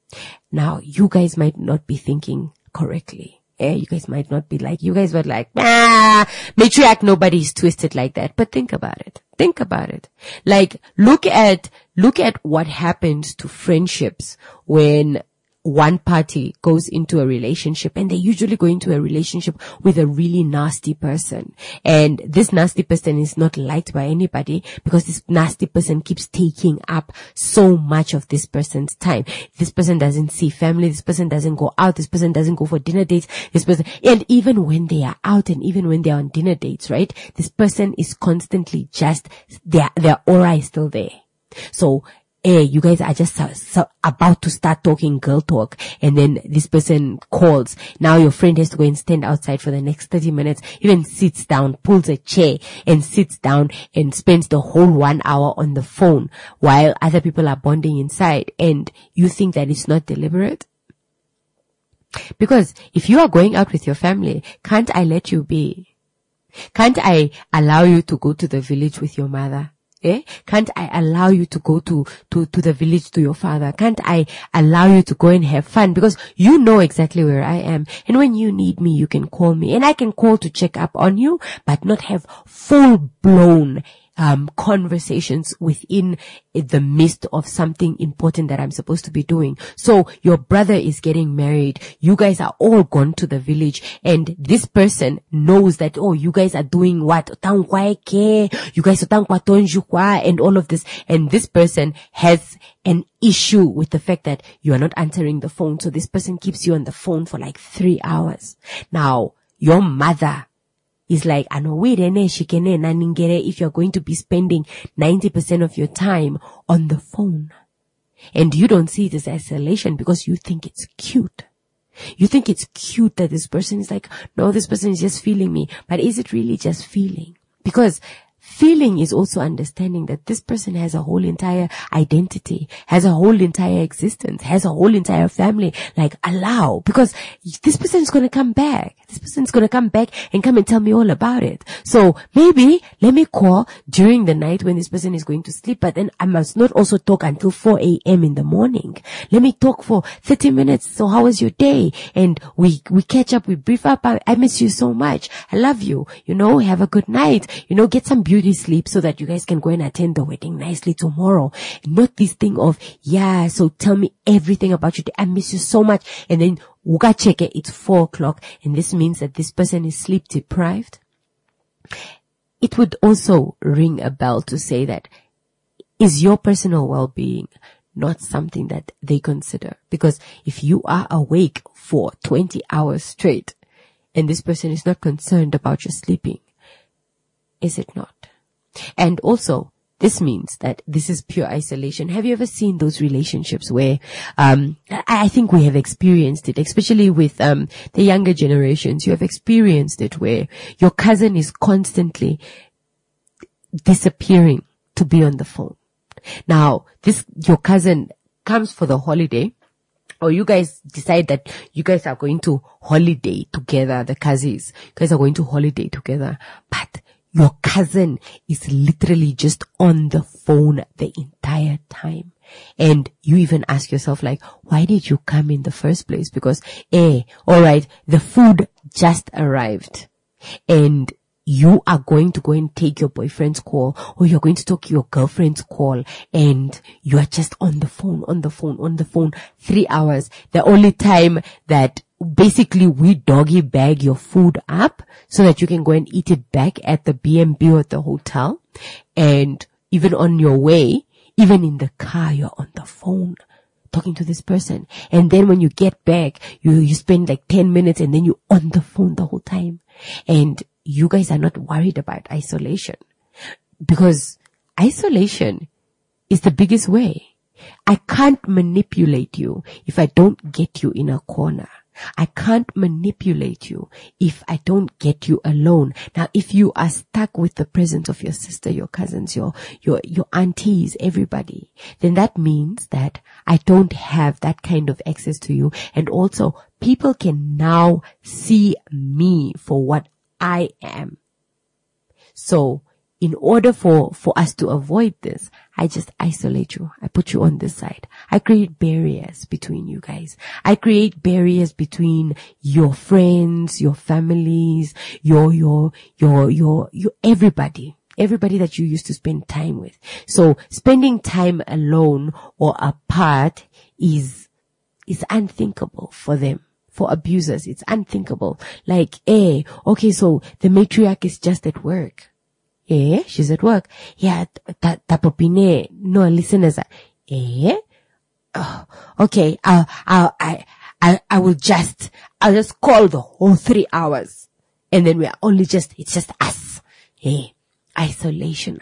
Now, you guys might not be thinking correctly. You guys might not be like, you guys were like, matriarch, nobody's twisted like that. But think about it. Think about it. Like, look at what happens to friendships when one party goes into a relationship, and they usually go into a relationship with a really nasty person. And this nasty person is not liked by anybody because this nasty person keeps taking up so much of this person's time. This person doesn't see family. This person doesn't go out. This person doesn't go for dinner dates. And even when they are out and even when they are on dinner dates, right? This person is constantly just, their aura is still there. So, you guys are just about to start talking girl talk, and then this person calls. Now your friend has to go and stand outside for the next 30 minutes, even sits down, pulls a chair and sits down and spends the whole 1 hour on the phone while other people are bonding inside, and you think that it's not deliberate? Because if you are going out with your family, can't I let you be? Can't I allow you to go to the village with your mother? Can't I allow you to go to the village to your father? Can't I allow you to go and have fun? Because you know exactly where I am. And when you need me, you can call me. And I can call to check up on you, but not have full-blown conversations within the midst of something important that I'm supposed to be doing. So your brother is getting married. You guys are all gone to the village, and this person knows that, oh, you guys are doing what? You guys are and all of this. And this person has an issue with the fact that you are not answering the phone. So this person keeps you on the phone for like 3 hours. Now, your mother is like, if you're going to be spending 90% of your time on the phone. And you don't see it as isolation because you think it's cute. You think it's cute that this person is like, no, this person is just feeling me. But is it really just feeling? Because feeling is also understanding that this person has a whole entire identity, has a whole entire existence, has a whole entire family. Like, allow, because this person is going to come back. This person is going to come back and come and tell me all about it. So maybe let me call during the night when this person is going to sleep, but then I must not also talk until 4 a.m. in the morning. Let me talk for 30 minutes. So how was your day? And we catch up, we brief up. I miss you so much. I love you. Have a good night. Get some beauty sleep so that you guys can go and attend the wedding nicely tomorrow. Not this thing of, so tell me everything about you. I miss you so much. And then uga check it, it's 4 o'clock. And this means that this person is sleep deprived. It would also ring a bell to say that, is your personal well-being not something that they consider? Because if you are awake for 20 hours straight and this person is not concerned about your sleeping, is it not? And also, this means that this is pure isolation. Have you ever seen those relationships where, I think we have experienced it, especially with, the younger generations. You have experienced it where your cousin is constantly disappearing to be on the phone. Now, your cousin comes for the holiday, or you guys decide that you guys are going to holiday together, the cousins. You guys are going to holiday together, but your cousin is literally just on the phone the entire time. And you even ask yourself like, why did you come in the first place? Because, alright, the food just arrived and you are going to go and take your boyfriend's call, or you're going to talk your girlfriend's call, and you are just on the phone, 3 hours. The only time that basically we doggy bag your food up so that you can go and eat it back at the B&B or at the hotel. And even on your way, even in the car, you're on the phone talking to this person. And then when you get back, you spend like 10 minutes and then you're on the phone the whole time. And you guys are not worried about isolation, because isolation is the biggest way. I can't manipulate you if I don't get you in a corner. I can't manipulate you if I don't get you alone. Now, if you are stuck with the presence of your sister, your cousins, your aunties, everybody, then that means that I don't have that kind of access to you. And also, people can now see me for what I am. So, in order for us to avoid this, I just isolate you. I put you on this side. I create barriers between you guys. I create barriers between your friends, your families, your everybody that you used to spend time with. So spending time alone or apart is unthinkable for them. For abusers, it's unthinkable. Like, okay, so the matriarch is just at work. She's at work. Yeah, tapopine. No, listeners. Oh, okay, I'll just call the whole 3 hours. And then it's just us. Isolation.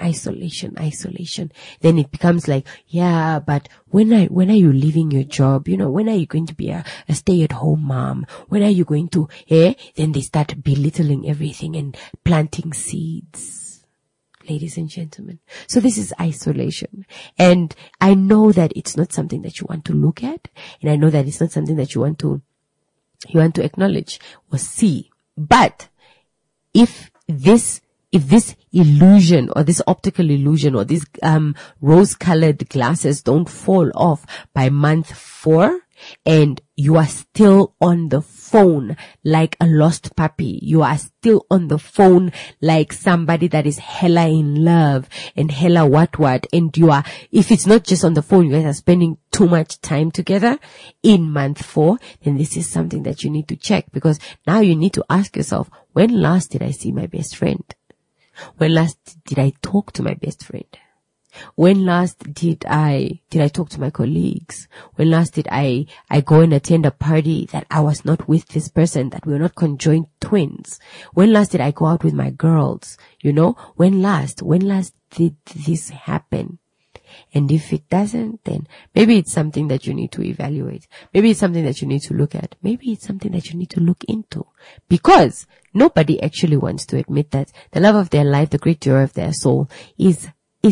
Then it becomes like, yeah, but when are you leaving your job? When are you going to be a stay-at-home mom? When are you going to, Then they start belittling everything and planting seeds. Ladies and gentlemen. So this is isolation. And I know that it's not something that you want to look at. And I know that it's not something that you want to acknowledge or see. But if this illusion or this optical illusion or these rose-colored glasses don't fall off by month 4, and you are still on the phone like a lost puppy, you are still on the phone like somebody that is hella in love and hella what, and if it's not just on the phone, you guys are spending too much time together in month 4, then this is something that you need to check, because now you need to ask yourself, when last did I see my best friend? When last did I talk to my best friend? When last did I talk to my colleagues? When last did I go and attend a party that I was not with this person, that we were not conjoined twins? When last did I go out with my girls? When last did this happen? And if it doesn't, then maybe it's something that you need to evaluate. Maybe it's something that you need to look at. Maybe it's something that you need to look into. Because nobody actually wants to admit that the love of their life, the great joy of their soul is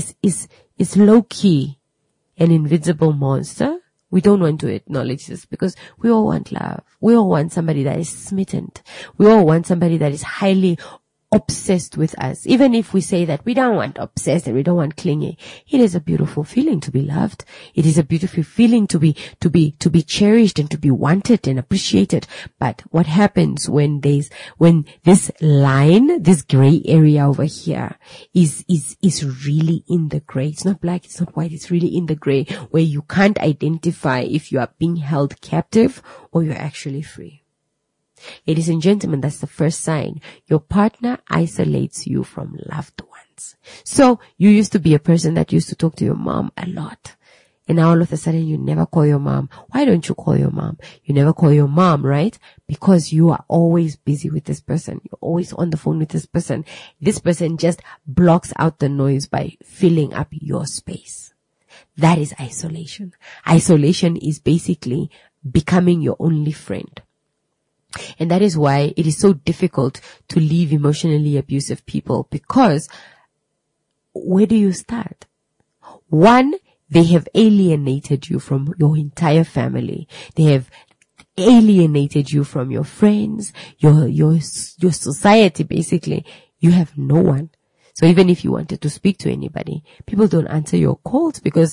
low-key an invisible monster. We don't want to acknowledge this because we all want love. We all want somebody that is smitten. We all want somebody that is highly obsessed with us. Even if we say that we don't want obsessed and we don't want clingy, it is a beautiful feeling to be loved. It is a beautiful feeling to be cherished and to be wanted and appreciated. But what happens when this line, this gray area over here is really in the gray. It's not black, it's not white, it's really in the gray, where you can't identify if you are being held captive or you're actually free. Ladies and gentlemen, that's the first sign. Your partner isolates you from loved ones. So you used to be a person that used to talk to your mom a lot. And now all of a sudden you never call your mom. Why don't you call your mom? You never call your mom, right? Because you are always busy with this person. You're always on the phone with this person. This person just blocks out the noise by filling up your space. That is isolation. Isolation is basically becoming your only friend. And that is why it is so difficult to leave emotionally abusive people, because where do you start? One, they have alienated you from your entire family. They have alienated you from your friends, your society, basically. You have no one. So even if you wanted to speak to anybody, people don't answer your calls because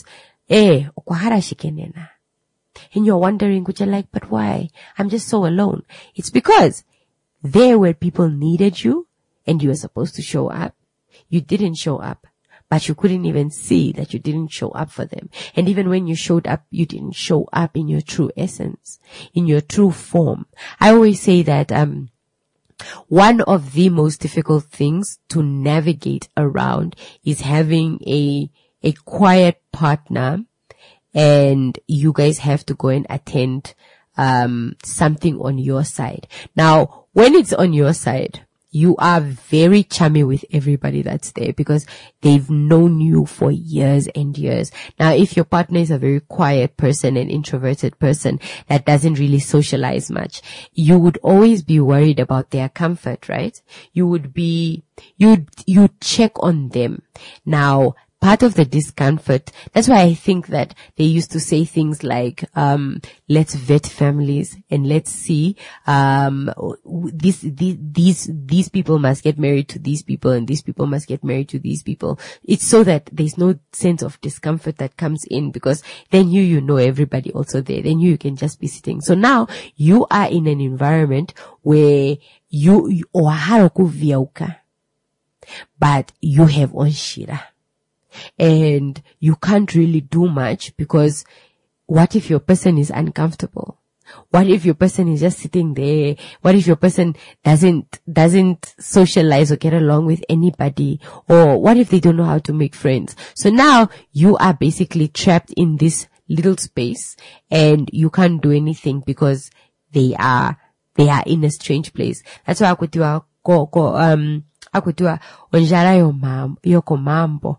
And you're wondering, which you're like, but why? I'm just so alone. It's because there where people needed you and you were supposed to show up, you didn't show up. But you couldn't even see that you didn't show up for them. And even when you showed up, you didn't show up in your true essence, in your true form. I always say that one of the most difficult things to navigate around is having a quiet partner, and you guys have to go and attend something on your side. Now, when it's on your side, you are very chummy with everybody that's there because they've known you for years and years. Now, if your partner is a very quiet person, an introverted person that doesn't really socialize much, you would always be worried about their comfort, right? You'd check on them. Now, part of the discomfort, that's why I think that they used to say things like, let's vet families and let's see, these people must get married to these people and these people must get married to these people. It's so that there's no sense of discomfort that comes in, because then you know everybody also there. Then you can just be sitting. So now you are in an environment where you but you have onshira. And you can't really do much, because what if your person is uncomfortable? What if your person is just sitting there? What if your person doesn't socialize or get along with anybody? Or what if they don't know how to make friends? So now you are basically trapped in this little space and you can't do anything because they are in a strange place. That's why akutiwa onjara yoko mambo.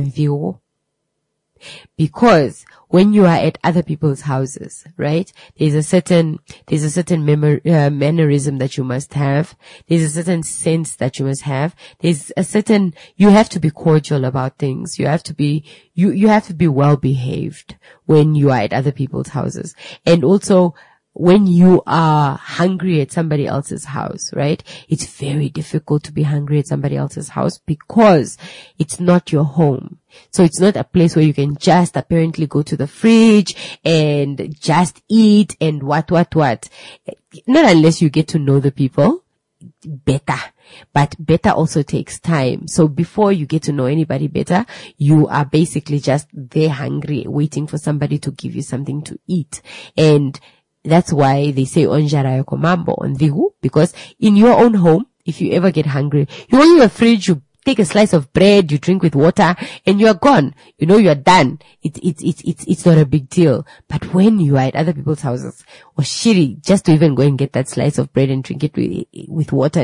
Because when you are at other people's houses, right, there's a certain mannerism that you must have. There's a certain sense that you must have. You have to be cordial about things. You have to be well behaved when you are at other people's houses. And also, when you are hungry at somebody else's house, right? It's very difficult to be hungry at somebody else's house because it's not your home. So it's not a place where you can just apparently go to the fridge and just eat and what. Not unless you get to know the people better. But better also takes time. So before you get to know anybody better, you are basically just there hungry, waiting for somebody to give you something to eat. And that's why they say onjara yoko mambo on Vihu, because in your own home, if you ever get hungry, you open your fridge, you take a slice of bread, you drink with water, and you are gone. You know, you are done. It's not a big deal. But when you are at other people's houses, or shiri, just to even go and get that slice of bread and drink it with water,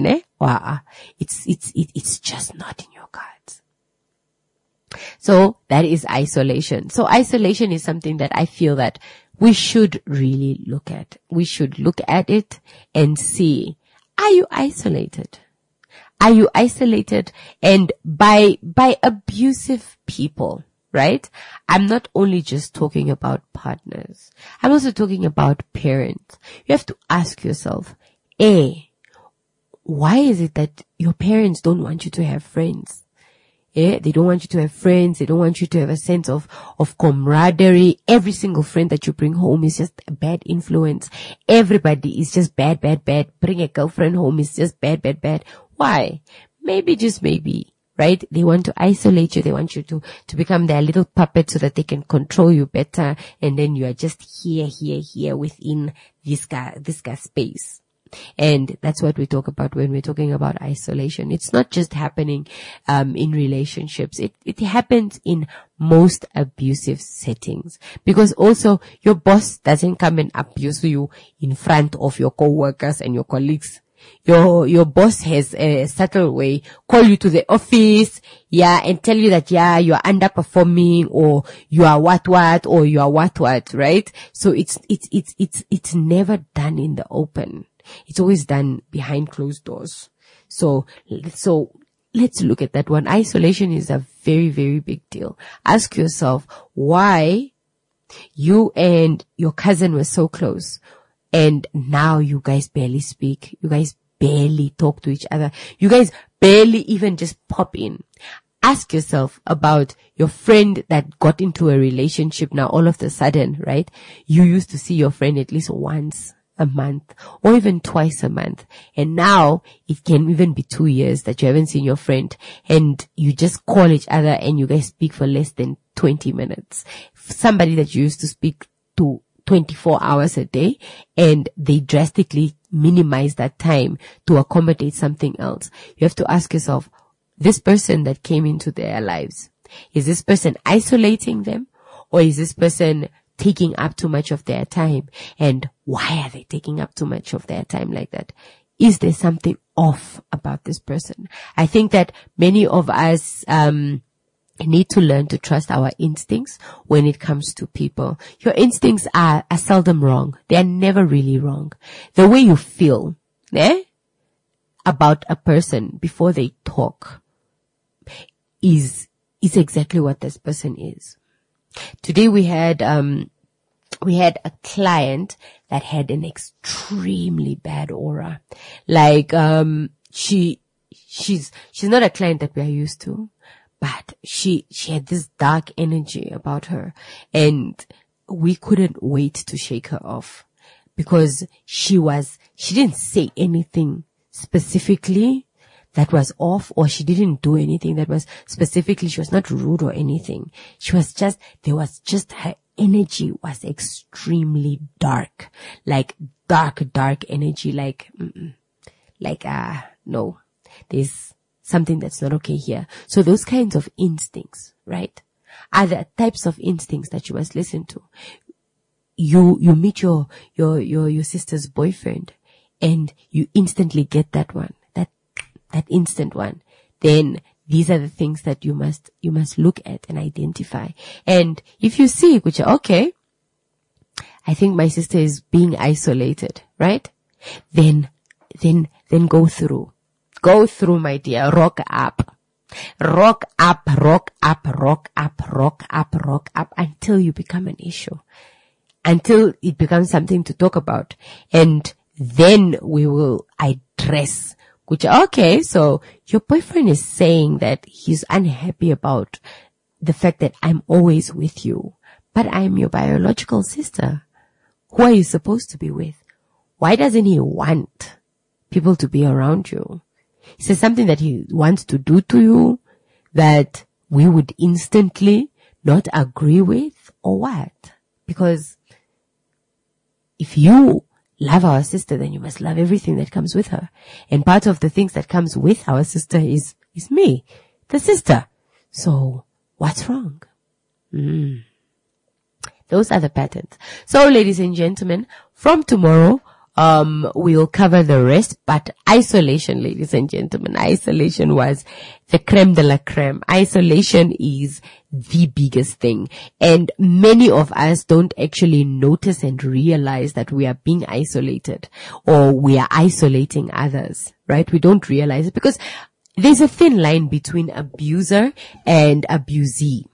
it's just not in your cards. So that is isolation. So isolation is something that I feel that we should really look at. We should look at it and see, are you isolated? Are you isolated and by abusive people, right? I'm not only just talking about partners. I'm also talking about parents. You have to ask yourself, why is it that your parents don't want you to have friends? Yeah, they don't want you to have friends. They don't want you to have a sense of camaraderie. Every single friend that you bring home is just a bad influence. Everybody is just bad. Bring a girlfriend home is just bad. Why? Maybe, just maybe, right? They want to isolate you. They want you to become their little puppet so that they can control you better. And then you are just here within this guy's space. And that's what we talk about when we're talking about isolation. It's not just happening in relationships. It happens in most abusive settings, because also your boss doesn't come and abuse you in front of your co-workers and your colleagues. Your boss has a subtle way, call you to the office, and tell you that, you are underperforming, or you are what, or you are what, right? So it's never done in the open. It's always done behind closed doors. So let's look at that one. Isolation is a very, very big deal. Ask yourself why you and your cousin were so close, and now you guys barely speak. You guys barely talk to each other. You guys barely even just pop in. ask yourself about your friend that got into a relationship now all of a sudden, right? You used to see your friend at least once a month or even twice a month. And now it can even be 2 years that you haven't seen your friend, and you just call each other and you guys speak for less than 20 minutes. Somebody that you used to speak to 24 hours a day, and they drastically minimize that time to accommodate something else. You have to ask yourself, this person that came into their lives, is this person isolating them, or is this person taking up too much of their time? And why are they taking up too much of their time like that? Is there something off about this person? I think that many of us need to learn to trust our instincts when it comes to people. Your instincts are seldom wrong. They are never really wrong. The way you feel about a person before they talk is exactly what this person is. Today we had a client that had an extremely bad aura. Like, she's not a client that we are used to, but she had this dark energy about her, and we couldn't wait to shake her off, because she didn't say anything specifically that was off, or she didn't do anything that was specifically, she was not rude or anything. Her energy was extremely dark, like dark energy, no, there's something that's not okay here. So those kinds of instincts, right, are the types of instincts that you must listen to. You meet your sister's boyfriend, and you instantly get that one, that instant one. Then these are the things that you must look at and identify. And if you see, which are okay, I think my sister is being isolated, right? Then go through, my dear. Rock up until you become an issue, until it becomes something to talk about. And then we will address, which, okay, so your boyfriend is saying that he's unhappy about the fact that I'm always with you, but I'm your biological sister. Who are you supposed to be with? Why doesn't he want people to be around you? Is there something that he wants to do to you that we would instantly not agree with, or what? Because if you love our sister, then you must love everything that comes with her. And part of the things that comes with our sister is me, the sister. So what's wrong? Those are the patterns. So, ladies and gentlemen, from tomorrow, we'll cover the rest, but isolation, ladies and gentlemen, isolation was the creme de la creme. Isolation is the biggest thing. And many of us don't actually notice and realize that we are being isolated, or we are isolating others, right? We don't realize it, because there's a thin line between abuser and abusee.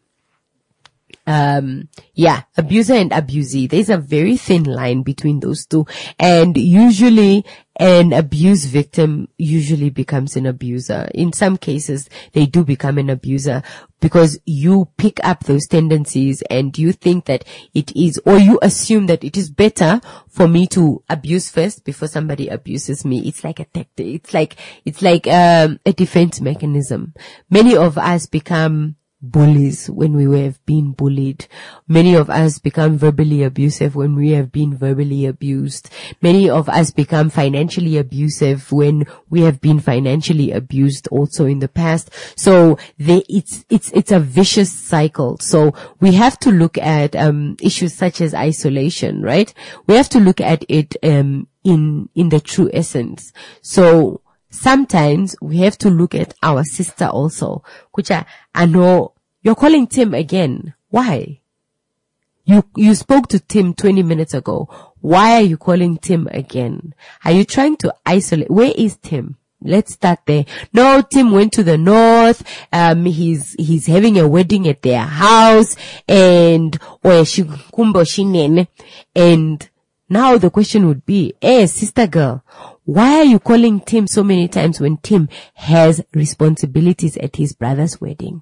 Abuser and abusee. There's a very thin line between those two. And usually an abuse victim usually becomes an abuser. In some cases, they do become an abuser, because you pick up those tendencies and you think that it is, or you assume that it is better for me to abuse first before somebody abuses me. It's like a tactic. It's like a defense mechanism. Many of us become bullies when we have been bullied. Many of us become verbally abusive when we have been verbally abused. Many of us become financially abusive when we have been financially abused also in the past. So it's a vicious cycle. So we have to look at issues such as isolation, right? We have to look at it in the true essence. So sometimes we have to look at our sister also, which I know you're calling Tim again. Why? You spoke to Tim 20 minutes ago. Why are you calling Tim again? Are you trying to isolate? Where is Tim? Let's start there. No, Tim went to the north. He's having a wedding at their house, and now the question would be, sister girl, Why are you calling Tim so many times when Tim has responsibilities at his brother's wedding?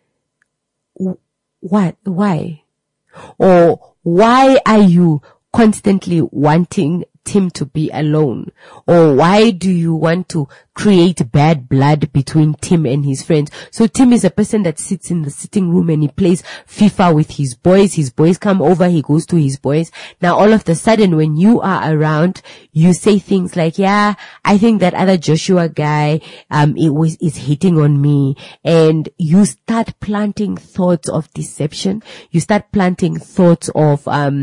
What? Why? Or why are you constantly wanting Tim to be alone? Or why do you want to create bad blood between Tim and his friends? So Tim is a person that sits in the sitting room and he plays FIFA with his boys. His boys come over, he goes to his boys. Now all of a sudden when you are around, you say things like, yeah, I think that other Joshua guy, is hitting on me. And you start planting thoughts of deception. You start planting thoughts of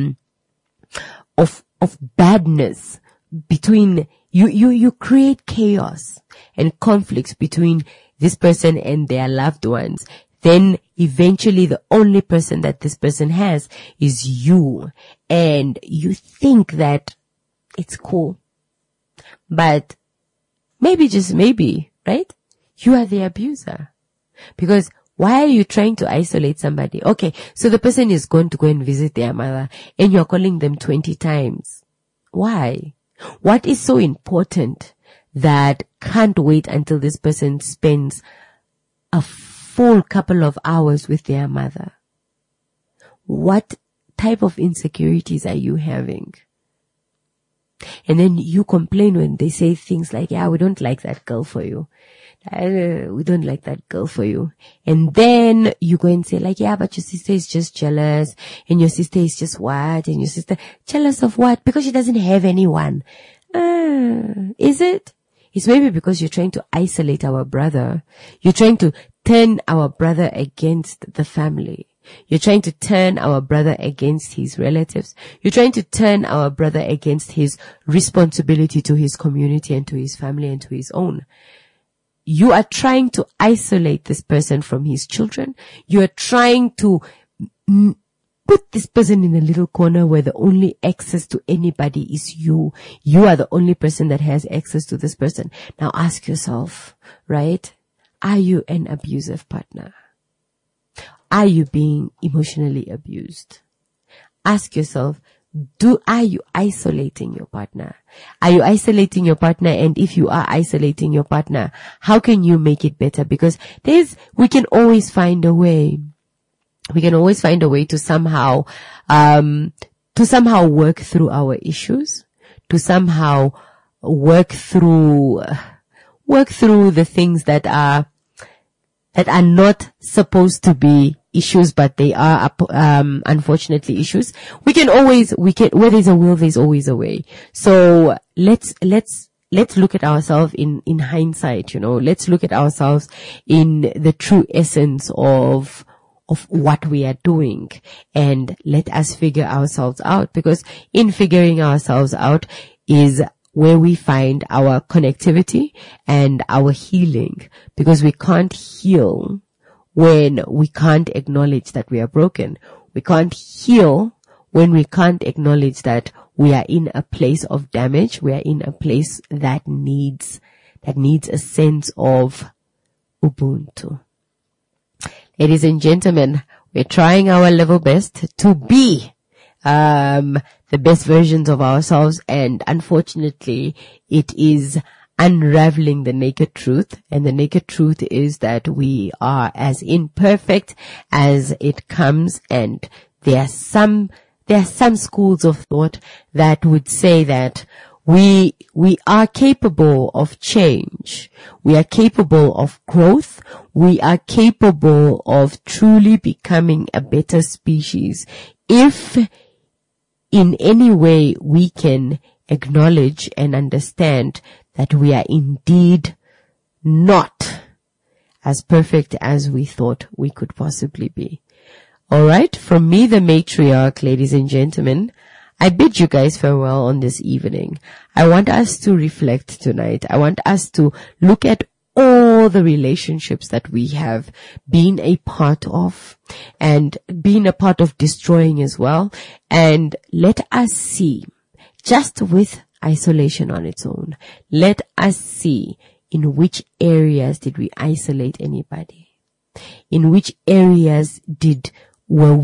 badness between you create chaos and conflicts between this person and their loved ones. Then eventually the only person that this person has is you, and you think that it's cool, but maybe, just maybe, right, you are the abuser. Because why are you trying to isolate somebody? Okay, so the person is going to go and visit their mother and you're calling them 20 times. Why? What is so important that can't wait until this person spends a full couple of hours with their mother? What type of insecurities are you having? And then you complain when they say things like, yeah, we don't like that girl for you. We don't like that girl for you. And then you go and say like, yeah, but your sister is just jealous, and your sister is just what? And your sister jealous of what? Because she doesn't have anyone. Is it? It's maybe because you're trying to isolate our brother. You're trying to turn our brother against the family. You're trying to turn our brother against his relatives. You're trying to turn our brother against his responsibility to his community and to his family and to his own. You are trying to isolate this person from his children. You are trying to put this person in a little corner where the only access to anybody is you. You are the only person that has access to this person. Now ask yourself, right? Are you an abusive partner? Are you being emotionally abused? Ask yourself, are you isolating your partner? Are you isolating your partner? And if you are isolating your partner, how can you make it better? Because we can always find a way. We can always find a way to somehow work through our issues, to somehow work through the things that are not supposed to be issues, but they are, unfortunately issues. Where there's a will, there's always a way. So let's look at ourselves in hindsight, let's look at ourselves in the true essence of what we are doing, and let us figure ourselves out, because in figuring ourselves out is where we find our connectivity and our healing, because we can't heal when we can't acknowledge that we are broken. We can't heal when we can't acknowledge that we are in a place of damage. We are in a place that needs a sense of Ubuntu. Ladies and gentlemen, we're trying our level best to be the best versions of ourselves, and unfortunately it is unraveling the naked truth. And the naked truth is that we are as imperfect as it comes, and there are some schools of thought that would say that we are capable of change. We are capable of growth. We are capable of truly becoming a better species if in any way we can acknowledge and understand that we are indeed not as perfect as we thought we could possibly be. All right, from me, the matriarch, ladies and gentlemen, I bid you guys farewell on this evening. I want us to reflect tonight. I want us to look at all the relationships that we have been a part of, and been a part of destroying as well. And let us see, just with isolation on its own, let us see in which areas did we isolate anybody? In which areas were we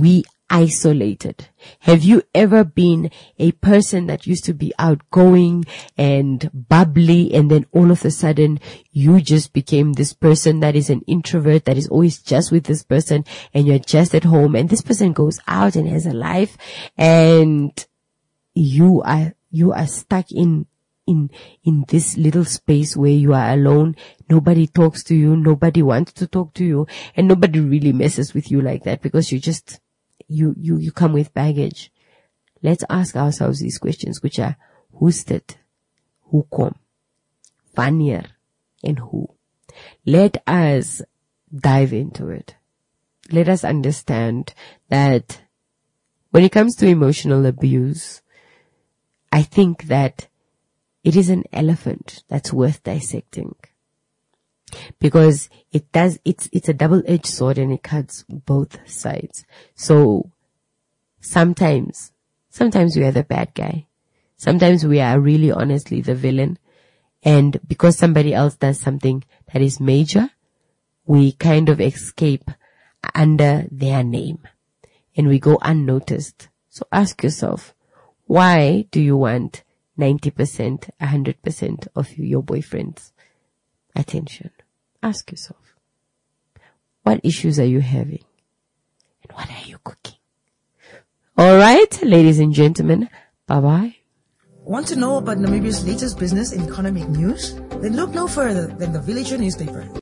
isolated? Have you ever been a person that used to be outgoing and bubbly, and then all of a sudden you just became this person that is an introvert, that is always just with this person, and you're just at home, and this person goes out and has a life, and you are stuck in this little space where you are alone. Nobody talks to you. Nobody wants to talk to you, and nobody really messes with you like that, because you just, you come with baggage. Let's ask ourselves these questions, which are: who's that? Who come? Wanneer? And who? Let us dive into it. Let us understand that when it comes to emotional abuse, I think that it is an elephant that's worth dissecting, because it's a double-edged sword, and it cuts both sides. So sometimes we are the bad guy. Sometimes we are really honestly the villain. And because somebody else does something that is major, we kind of escape under their name and we go unnoticed. So ask yourself, why do you want 90%, 100% of your boyfriend's attention? Ask yourself, what issues are you having? And what are you cooking? All right, ladies and gentlemen, bye-bye. Want to know about Namibia's latest business and economic news? Then look no further than the Villager newspaper.